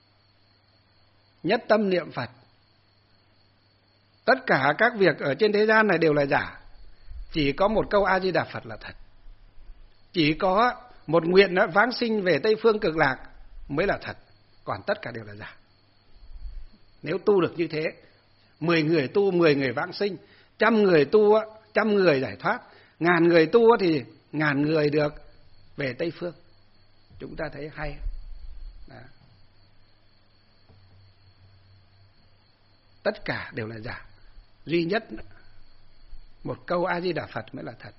nhất tâm niệm Phật. Tất cả các việc ở trên thế gian này đều là giả, chỉ có một câu A Di Đà Phật là thật. Chỉ có một nguyện đã vãng sinh về Tây Phương Cực Lạc mới là thật, còn tất cả đều là giả. Nếu tu được như thế, 10 người tu 10 người vãng sinh, 100 người tu 100 người giải thoát, 1000 người tu thì 1000 người được về Tây Phương. Chúng ta thấy hay. Đó. Tất cả đều là giả, duy nhất một câu A Di Đà Phật mới là thật.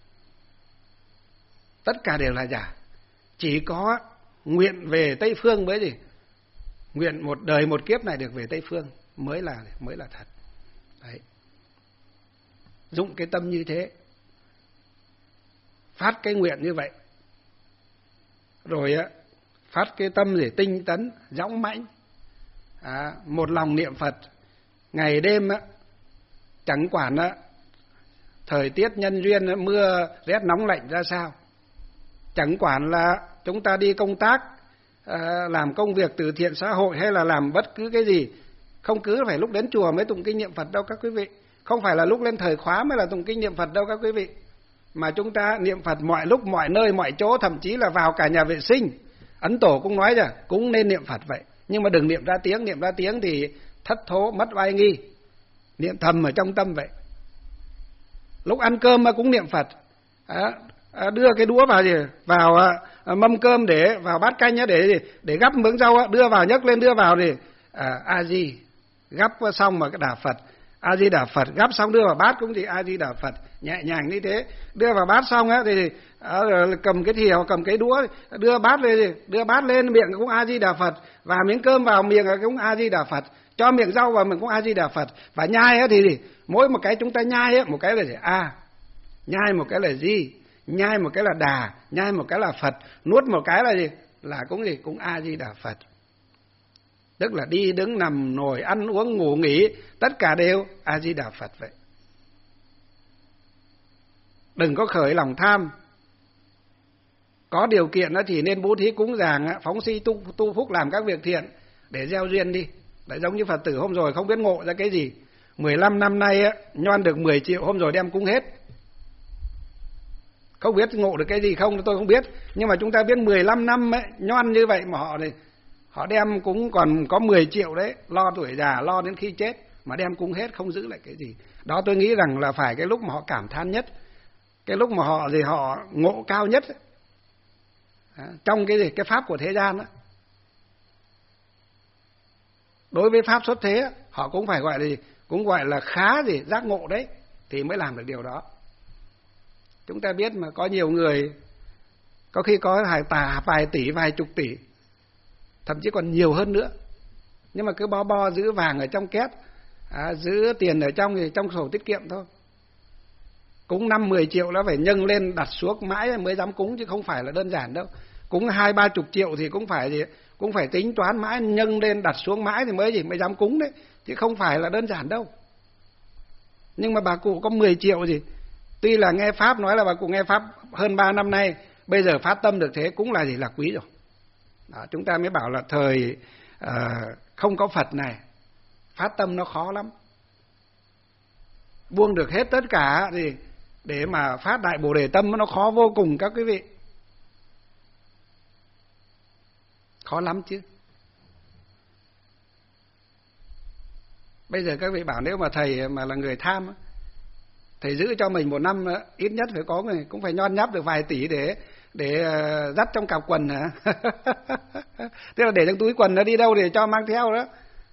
Tất cả đều là giả, chỉ có nguyện về Tây Phương mới gì? Nguyện một đời một kiếp này được về Tây Phương mới là thật. Đấy. Dụng cái tâm như thế, phát cái nguyện như vậy, rồi phát cái tâm để tinh tấn, dõng mãnh, một lòng niệm Phật, ngày đêm chẳng quản thời tiết nhân duyên, mưa rét nóng lạnh ra sao, chẳng quản là chúng ta đi công tác, làm công việc từ thiện xã hội hay là làm bất cứ cái gì, không cứ phải lúc đến chùa mới tụng kinh niệm Phật đâu các quý vị, không phải là lúc lên thời khóa mới là tụng kinh niệm Phật đâu các quý vị, mà chúng ta niệm Phật mọi lúc mọi nơi mọi chỗ, thậm chí là vào cả nhà vệ sinh. Ấn Tổ cũng nói rồi, cũng nên niệm Phật vậy, nhưng mà đừng niệm ra tiếng thì thất thố mất oai nghi, niệm thầm ở trong tâm vậy. Lúc ăn cơm mà cũng niệm Phật, đưa cái đũa vào mâm cơm, để vào bát canh để gắp miếng rau, đưa vào nhấc lên đưa vào thì A Di, gắp xong mà cái Đà Phật, A Di Đà Phật, gắp xong đưa vào bát cũng thì A Di Đà Phật, nhẹ nhàng như thế. Đưa vào bát xong thì cầm cái thìa, cầm cái đũa, đưa bát lên miệng cũng A Di Đà Phật, và miếng cơm vào miệng cũng A Di Đà Phật, cho miệng rau vào mình cũng A Di Đà Phật. Và nhai thì mỗi một cái chúng ta nhai một cái là gì? Nhai một cái là Di, nhai một cái là Đà, nhai một cái là Phật, nuốt một cái là gì? Là cũng A Di Đà Phật. Tức là đi đứng nằm ngồi ăn uống ngủ nghỉ, tất cả đều A Di Đà Phật vậy. Đừng có khởi lòng tham. Có điều kiện thì nên bố thí cúng dường, phóng si tu phúc, làm các việc thiện để gieo duyên đi. Đấy, giống như Phật tử hôm rồi không biết ngộ ra cái gì, 15 năm nay nhoan được 10 triệu, hôm rồi đem cúng hết. Không biết ngộ được cái gì không tôi không biết, nhưng mà chúng ta biết 15 năm nhoan như vậy mà họ đem cúng còn có 10 triệu đấy, lo tuổi già, lo đến khi chết mà đem cúng hết, không giữ lại cái gì. Đó tôi nghĩ rằng là phải cái lúc mà họ cảm thán nhất, cái lúc mà họ ngộ cao nhất trong cái pháp của thế gian đó. Đối với pháp xuất thế họ cũng phải gọi là khá giác ngộ đấy thì mới làm được điều đó. Chúng ta biết mà có nhiều người có khi có vài tỷ, vài chục tỷ, thậm chí còn nhiều hơn nữa. Nhưng mà cứ bo giữ vàng ở trong két, giữ tiền ở trong sổ tiết kiệm thôi. Cúng 5-10 triệu nó phải nhân lên đặt xuống mãi mới dám cúng, chứ không phải là đơn giản đâu. Cúng 20-30 triệu thì cũng phải tính toán mãi, nhân lên đặt xuống mãi thì mới dám cúng đấy, chứ không phải là đơn giản đâu. Nhưng mà bà cụ có 10 triệu gì, tuy là nghe pháp, nói là bà cụ nghe pháp hơn 3 năm nay, bây giờ phát tâm được thế cũng là gì, là quý rồi. Đó, chúng ta mới bảo là thời không có Phật này, phát tâm nó khó lắm. Buông được hết tất cả thì để mà phát đại Bồ Đề tâm nó khó vô cùng các quý vị. Khó lắm chứ. Bây giờ các vị bảo nếu mà thầy mà là người tham, thầy giữ cho mình 1 năm ít nhất phải có người cũng phải nhon nháp được vài tỷ để dắt trong cặp quần hả? Tức là để trong túi quần nó đi đâu để cho mang theo đó.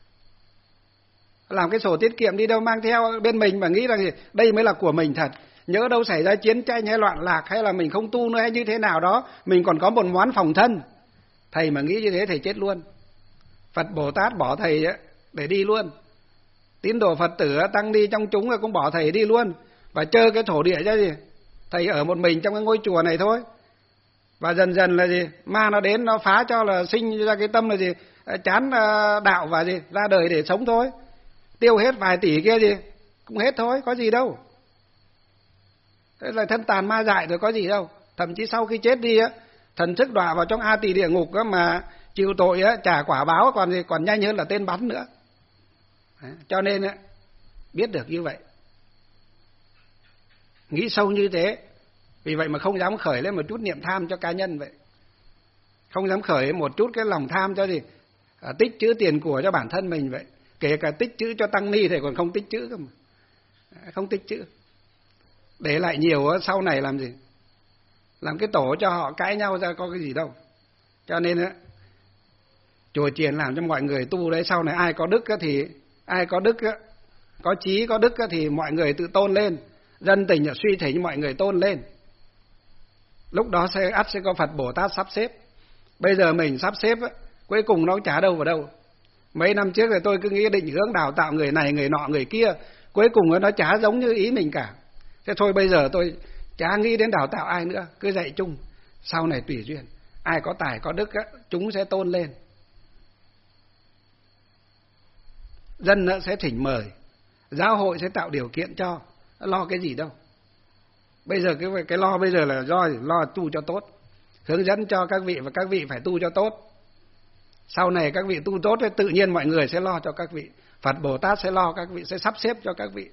Làm cái sổ tiết kiệm đi đâu mang theo bên mình mà nghĩ rằng đây mới là của mình thật. Nhớ đâu xảy ra chiến tranh hay loạn lạc hay là mình không tu nữa hay như thế nào đó, mình còn có một món phòng thân. Thầy mà nghĩ như thế thầy chết luôn. Phật Bồ Tát bỏ thầy để đi luôn. Tín đồ Phật tử tăng ni trong chúng cũng bỏ thầy đi luôn. Và chơi cái thổ địa cho gì? Thầy ở một mình trong cái ngôi chùa này thôi. Và dần dần là gì? Ma nó đến nó phá cho là sinh ra cái tâm là gì? Chán đạo và gì? Ra đời để sống thôi. Tiêu hết vài tỷ kia gì? Cũng hết thôi, có gì đâu. Thế là thân tàn ma dại rồi có gì đâu. Thậm chí sau khi chết đi thần thức đọa vào trong A Tỳ địa ngục mà chịu tội trả quả báo còn nhanh hơn là tên bắn nữa. Cho nên biết được như vậy, nghĩ sâu như thế, vì vậy mà không dám khởi lên một chút niệm tham cho cá nhân vậy, không dám khởi một chút cái lòng tham cho gì tích trữ tiền của cho bản thân mình vậy, kể cả tích trữ cho tăng ni thì còn không tích trữ cơ mà, không tích trữ, để lại nhiều sau này làm gì, làm cái tổ cho họ cãi nhau ra có cái gì đâu. Cho nên chùa chiền làm cho mọi người tu đấy, sau này ai có đức thì ai có đức, có trí có đức thì mọi người tự tôn lên, dân tình suy thỉnh mọi người tôn lên. Lúc đó sẽ có Phật Bồ Tát sắp xếp. Bây giờ mình sắp xếp cuối cùng nó chả đâu vào đâu. Mấy năm trước thì tôi cứ nghĩ định hướng đào tạo người này người nọ người kia, cuối cùng nó chả giống như ý mình cả. Thế thôi bây giờ tôi chả nghĩ đến đào tạo ai nữa, cứ dạy chung, sau này tùy duyên, ai có tài có đức chúng sẽ tôn lên, dân sẽ thỉnh mời, giáo hội sẽ tạo điều kiện cho, lo cái gì đâu. Bây giờ cái lo bây giờ là lo tu cho tốt, hướng dẫn cho các vị và các vị phải tu cho tốt. Sau này các vị tu tốt thì tự nhiên mọi người sẽ lo cho các vị, Phật Bồ Tát sẽ lo các vị, sẽ sắp xếp cho các vị.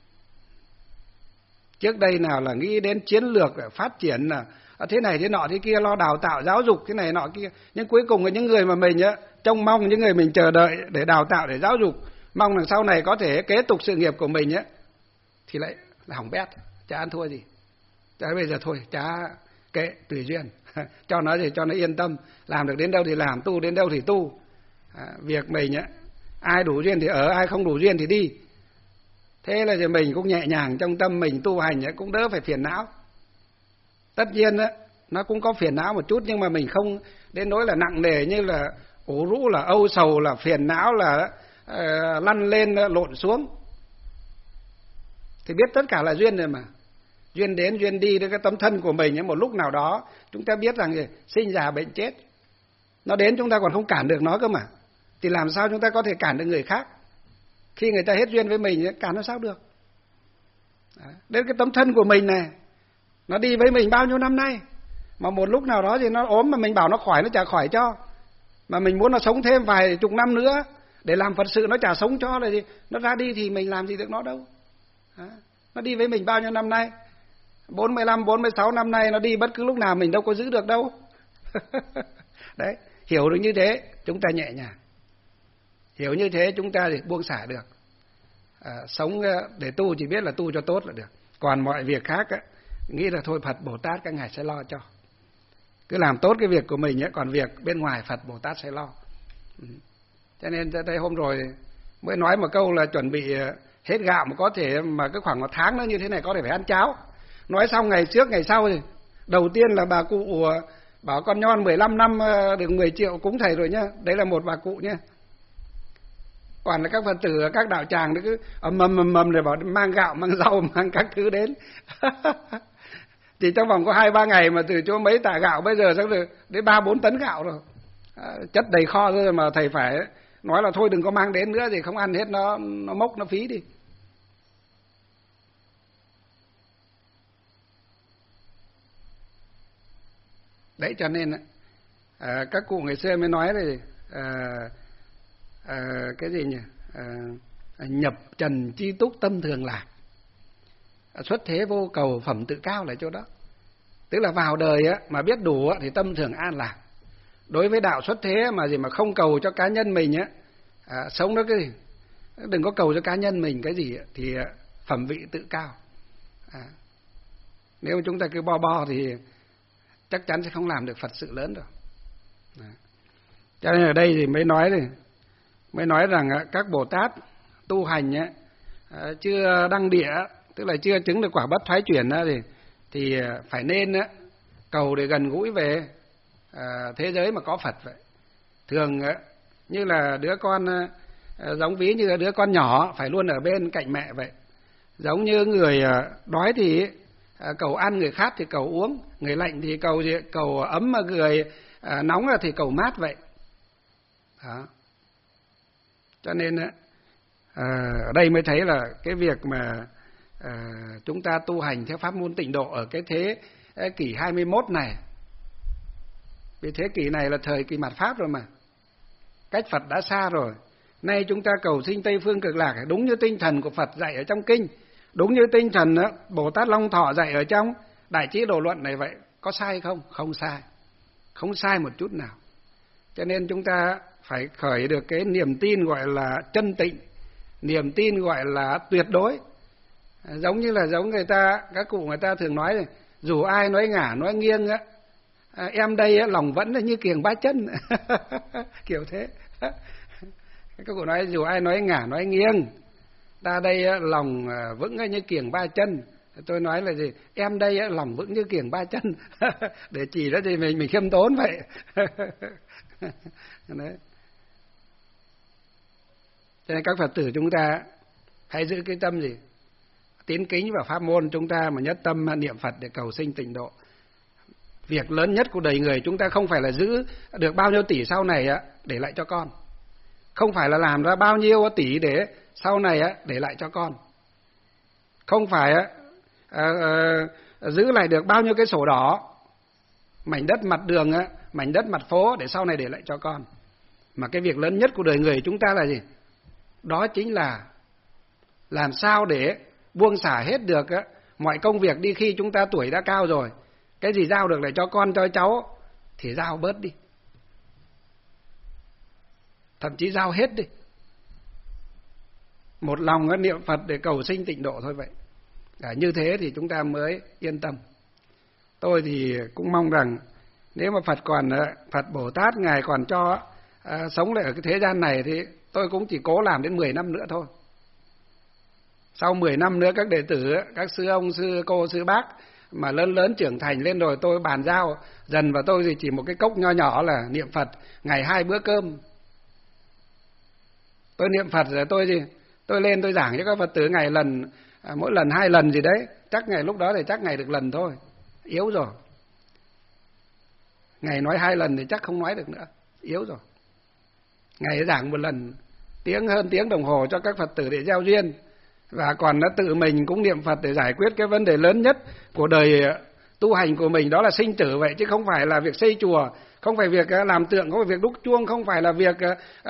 Trước đây nào là nghĩ đến chiến lược phát triển là thế này thế nọ thế kia, lo đào tạo giáo dục thế này nọ kia, nhưng cuối cùng là những người mà mình trông mong, những người mình chờ đợi để đào tạo để giáo dục, mong rằng sau này có thể kế tục sự nghiệp của mình thì lại là hỏng bét, chả ăn thua gì. Bây giờ thôi chả kệ, tùy duyên. Cho nó thì cho nó yên tâm, làm được đến đâu thì làm, tu đến đâu thì tu. Việc mình ai đủ duyên thì ở, ai không đủ duyên thì đi. Thế là thì mình cũng nhẹ nhàng trong tâm mình tu hành, cũng đỡ phải phiền não. Tất nhiên nó cũng có phiền não một chút, nhưng mà mình không đến nỗi là nặng nề như là ủ rũ, là âu sầu, là phiền não, là lăn lên lộn xuống. Thì biết tất cả là duyên rồi mà. Duyên đến duyên đi, cái tấm thân của mình một lúc nào đó chúng ta biết rằng sinh già bệnh chết, nó đến chúng ta còn không cản được nó cơ mà, thì làm sao chúng ta có thể cản được người khác khi người ta hết duyên với mình, cản nó sao được. Đến cái tấm thân của mình này, nó đi với mình bao nhiêu năm nay, mà một lúc nào đó thì nó ốm mà mình bảo nó khỏi, nó chả khỏi cho, mà mình muốn nó sống thêm vài chục năm nữa để làm Phật sự, nó chả sống cho là gì, nó ra đi thì mình làm gì được nó đâu. Nó đi với mình bao nhiêu năm nay, 45, 46 năm nay, nó đi bất cứ lúc nào mình đâu có giữ được đâu. Đấy, hiểu được như thế chúng ta nhẹ nhàng, hiểu như thế chúng ta thì buông xả được. Sống để tu chỉ biết là tu cho tốt là được, còn mọi việc khác nghĩ là thôi Phật Bồ Tát các ngài sẽ lo cho, cứ làm tốt cái việc của mình còn việc bên ngoài Phật Bồ Tát sẽ lo. Cho nên đây hôm rồi mới nói một câu là chuẩn bị hết gạo, mà có thể mà cứ khoảng 1 tháng nữa như thế này có thể phải ăn cháo. Nói xong ngày trước ngày sau thì Đầu tiên là bà cụ bảo con nhon 15 năm được 10 triệu cúng thầy rồi nhá. Đấy là một bà cụ nhá. Còn là các Phật tử ở các đạo tràng nó cứ mầm rồi bảo mang gạo, mang rau, mang các thứ đến. Chỉ trong vòng có 2-3 ngày mà từ chỗ mấy tạ gạo bây giờ chắc được đến 3-4 tấn gạo rồi. Chất đầy kho rồi mà thầy phải nói là thôi đừng có mang đến nữa thì không ăn hết, nó mốc, nó phí đi. Đấy cho nên các cụ ngày xưa mới nói là cái gì nhỉ? Nhập trần chi túc tâm thường lạc, xuất thế vô cầu phẩm tự cao là chỗ đó. Tức là vào đời mà biết đủ thì tâm thường an lạc. Đối với đạo xuất thế mà gì mà không cầu cho cá nhân mình sống đó cái gì, đừng có cầu cho cá nhân mình cái gì thì phẩm vị tự cao. Nếu mà chúng ta cứ bo thì chắc chắn sẽ không làm được Phật sự lớn đâu. Cho nên ở đây thì mới nói rằng các Bồ Tát tu hành chưa đăng địa, tức là chưa chứng được quả bất thoái chuyển thì phải nên cầu để gần gũi về thế giới mà có Phật vậy. Thường như là đứa con, giống ví như là đứa con nhỏ phải luôn ở bên cạnh mẹ vậy. Giống như người đói thì cầu ăn, người khát thì cầu uống, người lạnh thì cầu ấm, mà người nóng thì cầu mát vậy. Đó. Cho nên ở đây mới thấy là cái việc mà chúng ta tu hành theo pháp môn tịnh độ ở cái thế kỷ 21 này, vì thế kỷ này là thời kỳ mạt Pháp rồi mà, cách Phật đã xa rồi. Nay chúng ta cầu sinh Tây Phương Cực Lạc đúng như tinh thần của Phật dạy ở trong kinh, đúng như tinh thần Bồ Tát Long Thọ dạy ở trong Đại Trí Độ Luận này vậy. Có sai không? Không sai, không sai một chút nào. Cho nên chúng ta phải khởi được cái niềm tin gọi là chân tịnh, niềm tin gọi là tuyệt đối. Giống như là người ta, các cụ người ta thường nói này, dù ai nói ngả nói nghiêng em đây lòng vẫn là như kiềng ba chân. Kiểu thế. Các cụ nói dù ai nói ngả nói nghiêng, ta đây lòng vững như kiềng ba chân. Tôi nói là gì? Em đây lòng vững như kiềng ba chân. Để chỉ đó thì mình khiêm tốn vậy. Đấy. Cho nên các Phật tử chúng ta hãy giữ cái tâm gì? Tín kính vào pháp môn, chúng ta mà nhất tâm niệm Phật để cầu sinh tịnh độ. Việc lớn nhất của đời người chúng ta không phải là giữ được bao nhiêu tỷ sau này để lại cho con, không phải là làm ra bao nhiêu tỷ để sau này để lại cho con, không phải giữ lại được bao nhiêu cái sổ đỏ, mảnh đất mặt đường, mảnh đất mặt phố để sau này để lại cho con. Mà cái việc lớn nhất của đời người chúng ta là gì? Đó chính là làm sao để buông xả hết được mọi công việc đi khi chúng ta tuổi đã cao rồi. Cái gì giao được lại cho con cho cháu thì giao bớt đi, thậm chí giao hết đi. Một lòng niệm Phật để cầu sinh tịnh độ thôi vậy. Như thế thì chúng ta mới yên tâm. Tôi thì cũng mong rằng nếu mà Phật Bồ Tát Ngài còn cho sống lại ở cái thế gian này thì tôi cũng chỉ cố làm đến 10 năm nữa thôi. Sau 10 năm nữa các đệ tử, các sư ông, sư cô, sư bác mà lớn trưởng thành lên rồi, tôi bàn giao dần vào tôi thì chỉ một cái cốc nho nhỏ là niệm Phật ngày 2 bữa cơm. Tôi niệm Phật rồi tôi lên tôi giảng cho các Phật tử ngày mỗi lần 2 lần gì đấy. Chắc ngày lúc đó thì chắc ngày được lần thôi, yếu rồi. Ngày nói 2 lần thì chắc không nói được nữa, yếu rồi. Ngày giảng 1 lần, hơn tiếng đồng hồ cho các Phật tử để gieo duyên. Và còn tự mình cũng niệm Phật để giải quyết cái vấn đề lớn nhất của đời tu hành của mình, đó là sinh tử vậy, chứ không phải là việc xây chùa, không phải việc làm tượng, không phải việc đúc chuông, không phải là việc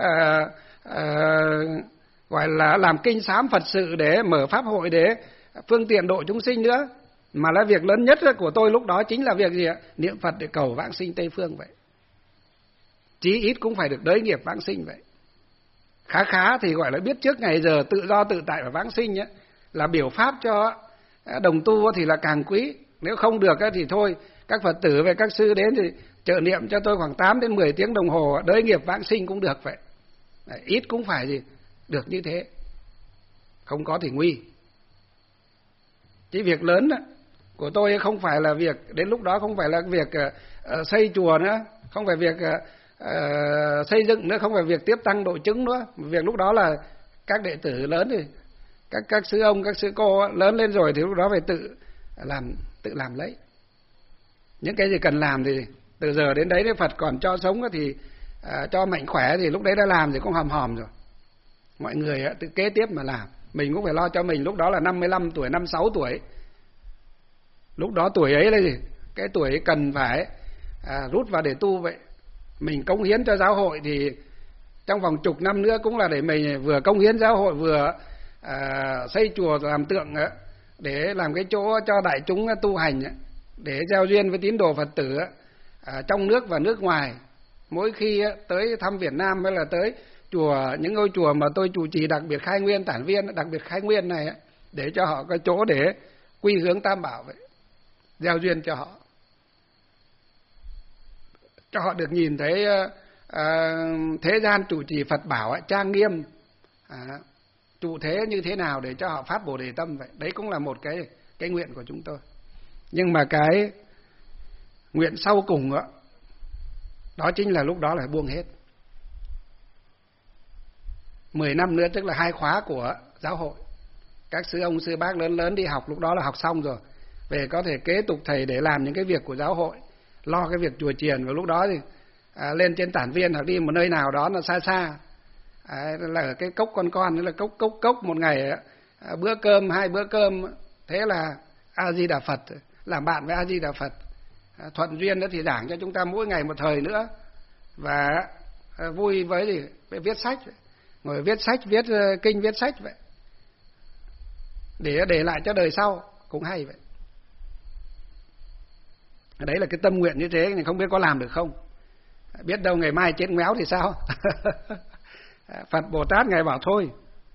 gọi là làm kinh sám Phật sự để mở pháp hội để phương tiện độ chúng sinh nữa, mà là việc lớn nhất của tôi lúc đó chính là việc gì ạ? Niệm Phật để cầu vãng sinh Tây Phương vậy. Chí ít cũng phải được đới nghiệp vãng sinh vậy. Khá thì gọi là biết trước ngày giờ tự do tự tại và vãng sinh là biểu pháp cho đồng tu thì là càng quý. Nếu không được thì thôi, các Phật tử về các sư đến thì trợ niệm cho tôi khoảng 8 đến 10 tiếng đồng hồ đới nghiệp vãng sinh cũng được vậy. Ít cũng phải gì được như thế, không có thì nguy. Cái việc lớn của tôi không phải là việc, đến lúc đó không phải là việc xây chùa nữa, không phải việc xây dựng nữa, không phải việc tiếp tăng độ chứng nữa. Việc lúc đó là các đệ tử lớn thì các sư ông, các sư cô lớn lên rồi thì lúc đó phải tự làm lấy. Những cái gì cần làm thì từ giờ đến đấy, nếu Phật còn cho sống thì cho mạnh khỏe thì lúc đấy đã làm thì cũng hòm hòm rồi. Mọi người tự kế tiếp mà làm. Mình cũng phải lo cho mình, lúc đó là 55 tuổi, 56 tuổi. Lúc đó tuổi ấy là gì? Cái tuổi ấy cần phải rút vào để tu vậy. Mình cống hiến cho giáo hội thì trong vòng chục năm nữa cũng là để mình vừa cống hiến giáo hội, vừa xây chùa làm tượng để làm cái chỗ cho đại chúng tu hành, để giao duyên với tín đồ Phật tử trong nước và nước ngoài. Mỗi khi tới thăm Việt Nam hay là tới chùa, những ngôi chùa mà tôi chủ trì, đặc biệt Khai Nguyên Tản Viên, đặc biệt Khai Nguyên này, để cho họ có chỗ để quy hướng Tam Bảo vậy, giao duyên cho họ được nhìn thấy thế gian chủ trì Phật bảo trang nghiêm, trụ thế như thế nào để cho họ phát Bồ Đề tâm vậy. Đấy cũng là một cái nguyện của chúng tôi. Nhưng mà cái nguyện sau cùng đó chính là lúc đó là buông hết. 10 năm nữa tức là 2 khóa của giáo hội. Các sư ông sư bác lớn đi học, lúc đó là học xong rồi, về có thể kế tục thầy để làm những cái việc của giáo hội, lo cái việc chùa chiền. Và lúc đó thì lên trên Tản Viên hoặc đi một nơi nào đó là xa xa, là ở cái cốc con là cốc một ngày bữa cơm, 2 bữa cơm, thế là A Di Đà Phật, làm bạn với A Di Đà Phật. Thuận duyên đó thì giảng cho chúng ta mỗi ngày một thời nữa, và vui với viết sách, ngồi viết sách, viết kinh, viết sách vậy, để lại cho đời sau cũng hay vậy. Đấy là cái tâm nguyện như thế, thì không biết có làm được không, biết đâu ngày mai chết ngoéo thì sao. Phật Bồ Tát ngài bảo thôi,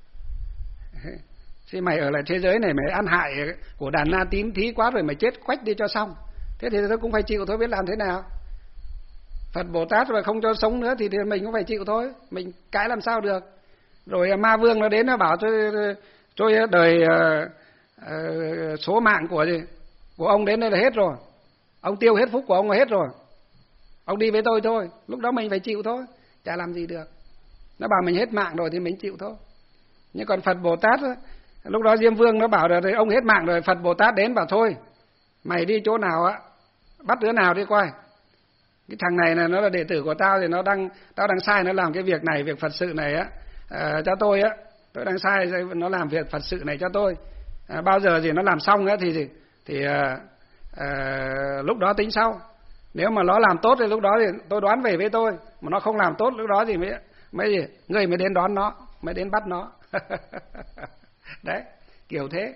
thì mày ở lại thế giới này mày ăn hại của đàn na tím thí quá rồi, mày chết quách đi cho xong. Thế thì tôi cũng phải chịu thôi, biết làm thế nào. Phật Bồ Tát mà không cho sống nữa thì mình cũng phải chịu thôi, mình cãi làm sao được. Rồi ma vương nó đến nó bảo tôi đời số mạng của ông đến đây là hết rồi, ông tiêu hết phúc của ông là hết rồi, ông đi với tôi thôi. Lúc đó mình phải chịu thôi, chả làm gì được. Nó bảo mình hết mạng rồi thì mình chịu thôi. Nhưng còn Phật Bồ Tát lúc đó Diêm Vương nó bảo là ông hết mạng rồi, Phật Bồ Tát đến bảo thôi, mày đi chỗ nào bắt đứa nào đi coi, cái thằng này là nó là đệ tử của tao thì tao đang sai, nó làm cái việc này, việc Phật sự này cho tôi tôi đang sai, nó làm việc Phật sự này cho tôi. Bao giờ thì nó làm xong thì lúc đó tính sau. Nếu mà nó làm tốt thì lúc đó thì tôi đoán về với tôi, mà nó không làm tốt lúc đó thì người mới đến đón nó, mới đến bắt nó. Đấy, kiểu thế.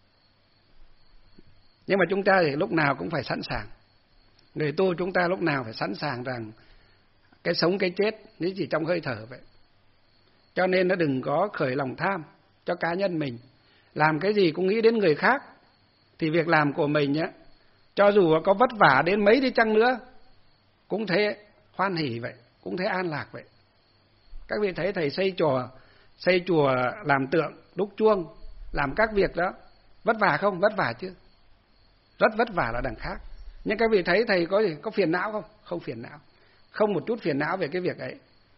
Nhưng mà chúng ta thì lúc nào cũng phải sẵn sàng. Người tu chúng ta lúc nào phải sẵn sàng rằng cái sống cái chết nó chỉ trong hơi thở vậy. Cho nên nó đừng có khởi lòng tham cho cá nhân mình. Làm cái gì cũng nghĩ đến người khác, thì việc làm của mình cho dù có vất vả đến mấy đi chăng nữa cũng thấy hoan hỉ vậy, cũng thấy an lạc vậy. Các vị thấy thầy xây chùa, làm tượng, đúc chuông, làm các việc đó vất vả không? Vất vả chứ, rất vất vả là đằng khác. Nhưng các vị thấy thầy có phiền não không? Không phiền não, không một chút phiền não về cái việc ấy.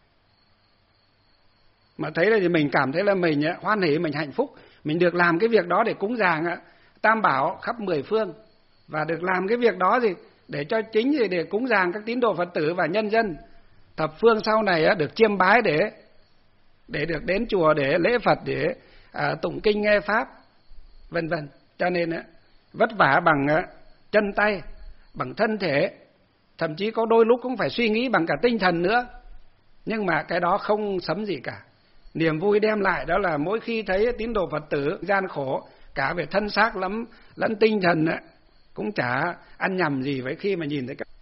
Mà thấy là thì mình cảm thấy là mình hoan hỉ, mình hạnh phúc, mình được làm cái việc đó để cúng dường Tam Bảo khắp 10 phương, và được làm cái việc đó để cho chính để cúng dường các tín đồ Phật tử và nhân dân thập phương sau này được chiêm bái, để được đến chùa để lễ Phật, để tụng kinh nghe pháp, vân vân. Cho nên vất vả bằng chân tay, bằng thân thể, thậm chí có đôi lúc cũng phải suy nghĩ bằng cả tinh thần nữa. Nhưng mà cái đó không sấm gì cả. Niềm vui đem lại đó là mỗi khi thấy tín đồ Phật tử gian khổ cả về thân xác lẫn tinh thần cũng chả ăn nhầm gì với khi mà nhìn thấy các.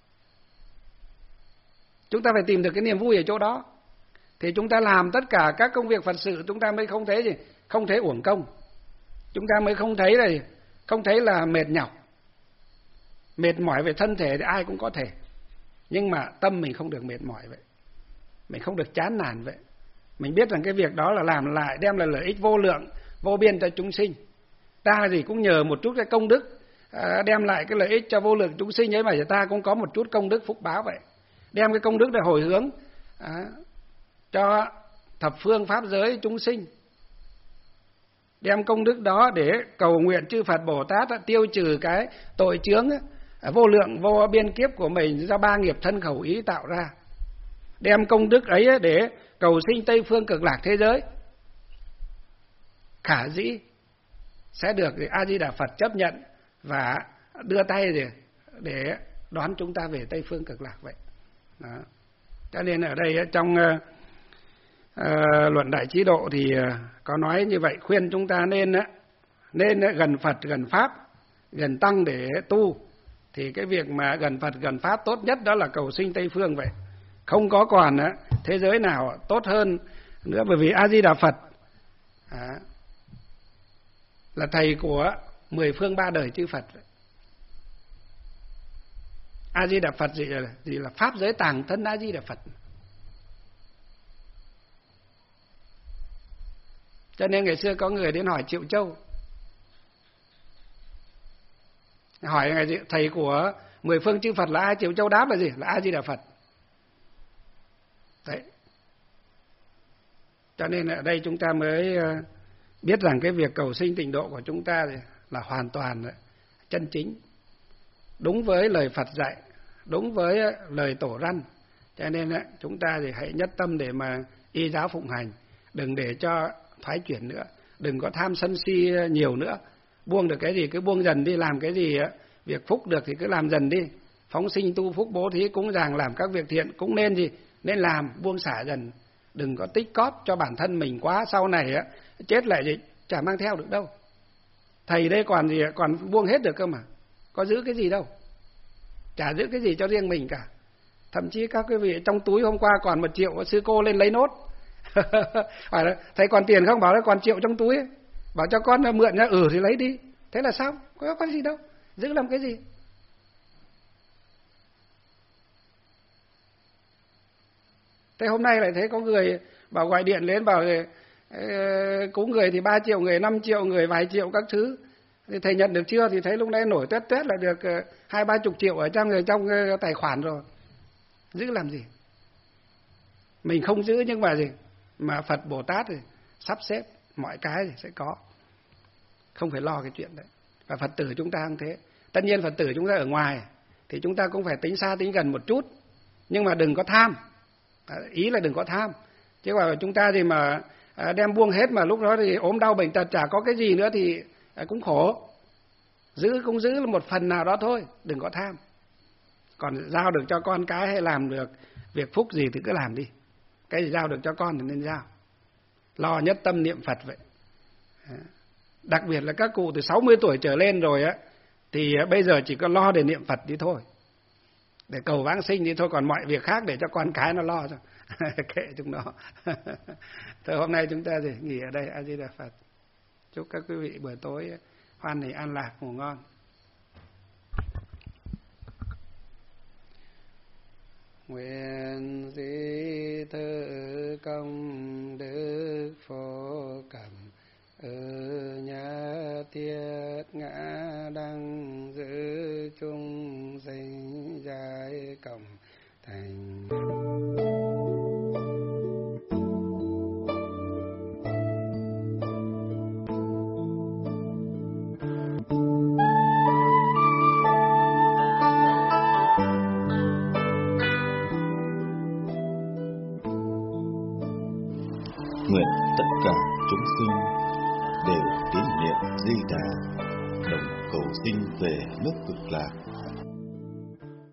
Chúng ta phải tìm được cái niềm vui ở chỗ đó, thì chúng ta làm tất cả các công việc Phật sự chúng ta mới không thấy uổng công. Chúng ta mới không thấy là mệt nhọc. Mệt mỏi về thân thể thì ai cũng có thể, nhưng mà tâm mình không được mệt mỏi vậy, mình không được chán nản vậy. Mình biết rằng cái việc đó là làm lại đem lại lợi ích vô lượng, vô biên cho chúng sinh. Ta gì cũng nhờ một chút cái công đức đem lại cái lợi ích cho vô lượng chúng sinh ấy, mà ta cũng có một chút công đức phúc báo vậy. Đem cái công đức để hồi hướng cho thập phương pháp giới chúng sinh. Đem công đức đó để cầu nguyện chư Phật Bồ Tát tiêu trừ cái tội chướng vô lượng vô biên kiếp của mình do 3 nghiệp thân khẩu ý tạo ra. Đem công đức ấy để cầu sinh Tây phương cực lạc thế giới, khả dĩ sẽ được A Di Đà Phật chấp nhận và đưa tay để đón chúng ta về Tây phương cực lạc vậy. Đó. Cho nên ở đây trong luận Đại Trí Độ thì có nói như vậy, khuyên chúng ta nên gần Phật, gần Pháp, gần Tăng để tu. Thì cái việc mà gần Phật, gần Pháp tốt nhất đó là cầu sinh Tây phương vậy. Không có còn thế giới nào tốt hơn nữa, bởi vì A Di Đà Phật là thầy của 10 phương 3 đời chư Phật. A Di Đà Phật gì là pháp giới tàng thân A Di Đà Phật. Cho nên ngày xưa có người đến hỏi Triệu Châu, hỏi thầy của 10 phương chư Phật là ai? Triệu Châu đáp là gì? Là A Di Đà Phật. Đấy. Cho nên ở đây chúng ta mới biết rằng cái việc cầu sinh tịnh độ của chúng ta là hoàn toàn chân chính, đúng với lời Phật dạy, đúng với lời tổ răn. Cho nên chúng ta thì hãy nhất tâm để mà y giáo phụng hành, đừng để cho thoái chuyển nữa, đừng có tham sân si nhiều nữa. Buông được cái gì cứ buông dần đi, làm cái gì việc phúc được thì cứ làm dần đi. Phóng sinh tu phúc, bố thí cúng dường, làm các việc thiện cũng nên nên làm, buông xả dần. Đừng có tích cóp cho bản thân mình quá, sau này chết lại chả mang theo được đâu. Thầy đây còn buông hết được cơ mà, có giữ cái gì đâu, chả giữ cái gì cho riêng mình cả. Thậm chí các quý vị trong túi hôm qua còn 1 triệu, sư cô lên lấy nốt. Hỏi là thầy còn tiền không? Bảo là còn 1 triệu trong túi ấy. Bảo cho con mượn nha. Thì lấy đi. Thế là sao? Có gì đâu, giữ làm cái gì? Thế hôm nay lại thấy có người bảo gọi điện lên bảo cúng người thì 3 triệu, người 5 triệu, người vài triệu các thứ. Thì thầy nhận được chưa? Thì thấy lúc nãy nổi tuét là được 20-30 triệu ở trong tài khoản rồi. Giữ làm gì? Mình không giữ nhưng mà gì? Mà Phật Bồ Tát thì sắp xếp mọi cái thì sẽ có. Không phải lo cái chuyện đấy. Và Phật tử chúng ta cũng thế. Tất nhiên Phật tử chúng ta ở ngoài thì chúng ta cũng phải tính xa tính gần một chút. Nhưng mà đừng có tham. Ý là đừng có tham. Chứ mà chúng ta thì mà đem buông hết mà lúc đó thì ốm đau bệnh tật chả có cái gì nữa thì cũng khổ. Giữ cũng giữ một phần nào đó thôi, đừng có tham. Còn giao được cho con cái hay làm được việc phúc gì thì cứ làm đi. Cái gì giao được cho con thì nên giao. Lo nhất tâm niệm Phật vậy. Đặc biệt là các cụ từ 60 tuổi trở lên rồi thì bây giờ chỉ có lo để niệm Phật đi thôi, để cầu vãng sinh đi thôi, còn mọi việc khác để cho con cái nó lo cho. Kệ chúng nó. Thôi hôm nay chúng ta thì nghỉ ở đây. A Di Đà Phật. Chúc các quý vị buổi tối hoan hỷ an lạc, ngủ ngon. Nguyện di tự công đức phổ cẩm ở nhà tiết ngã đăng giữ chung sinh giải cộng thành. Nguyện tất cả chúng sinh đều tín niệm Di Đà, đồng cầu sinh về nước Cực Lạc.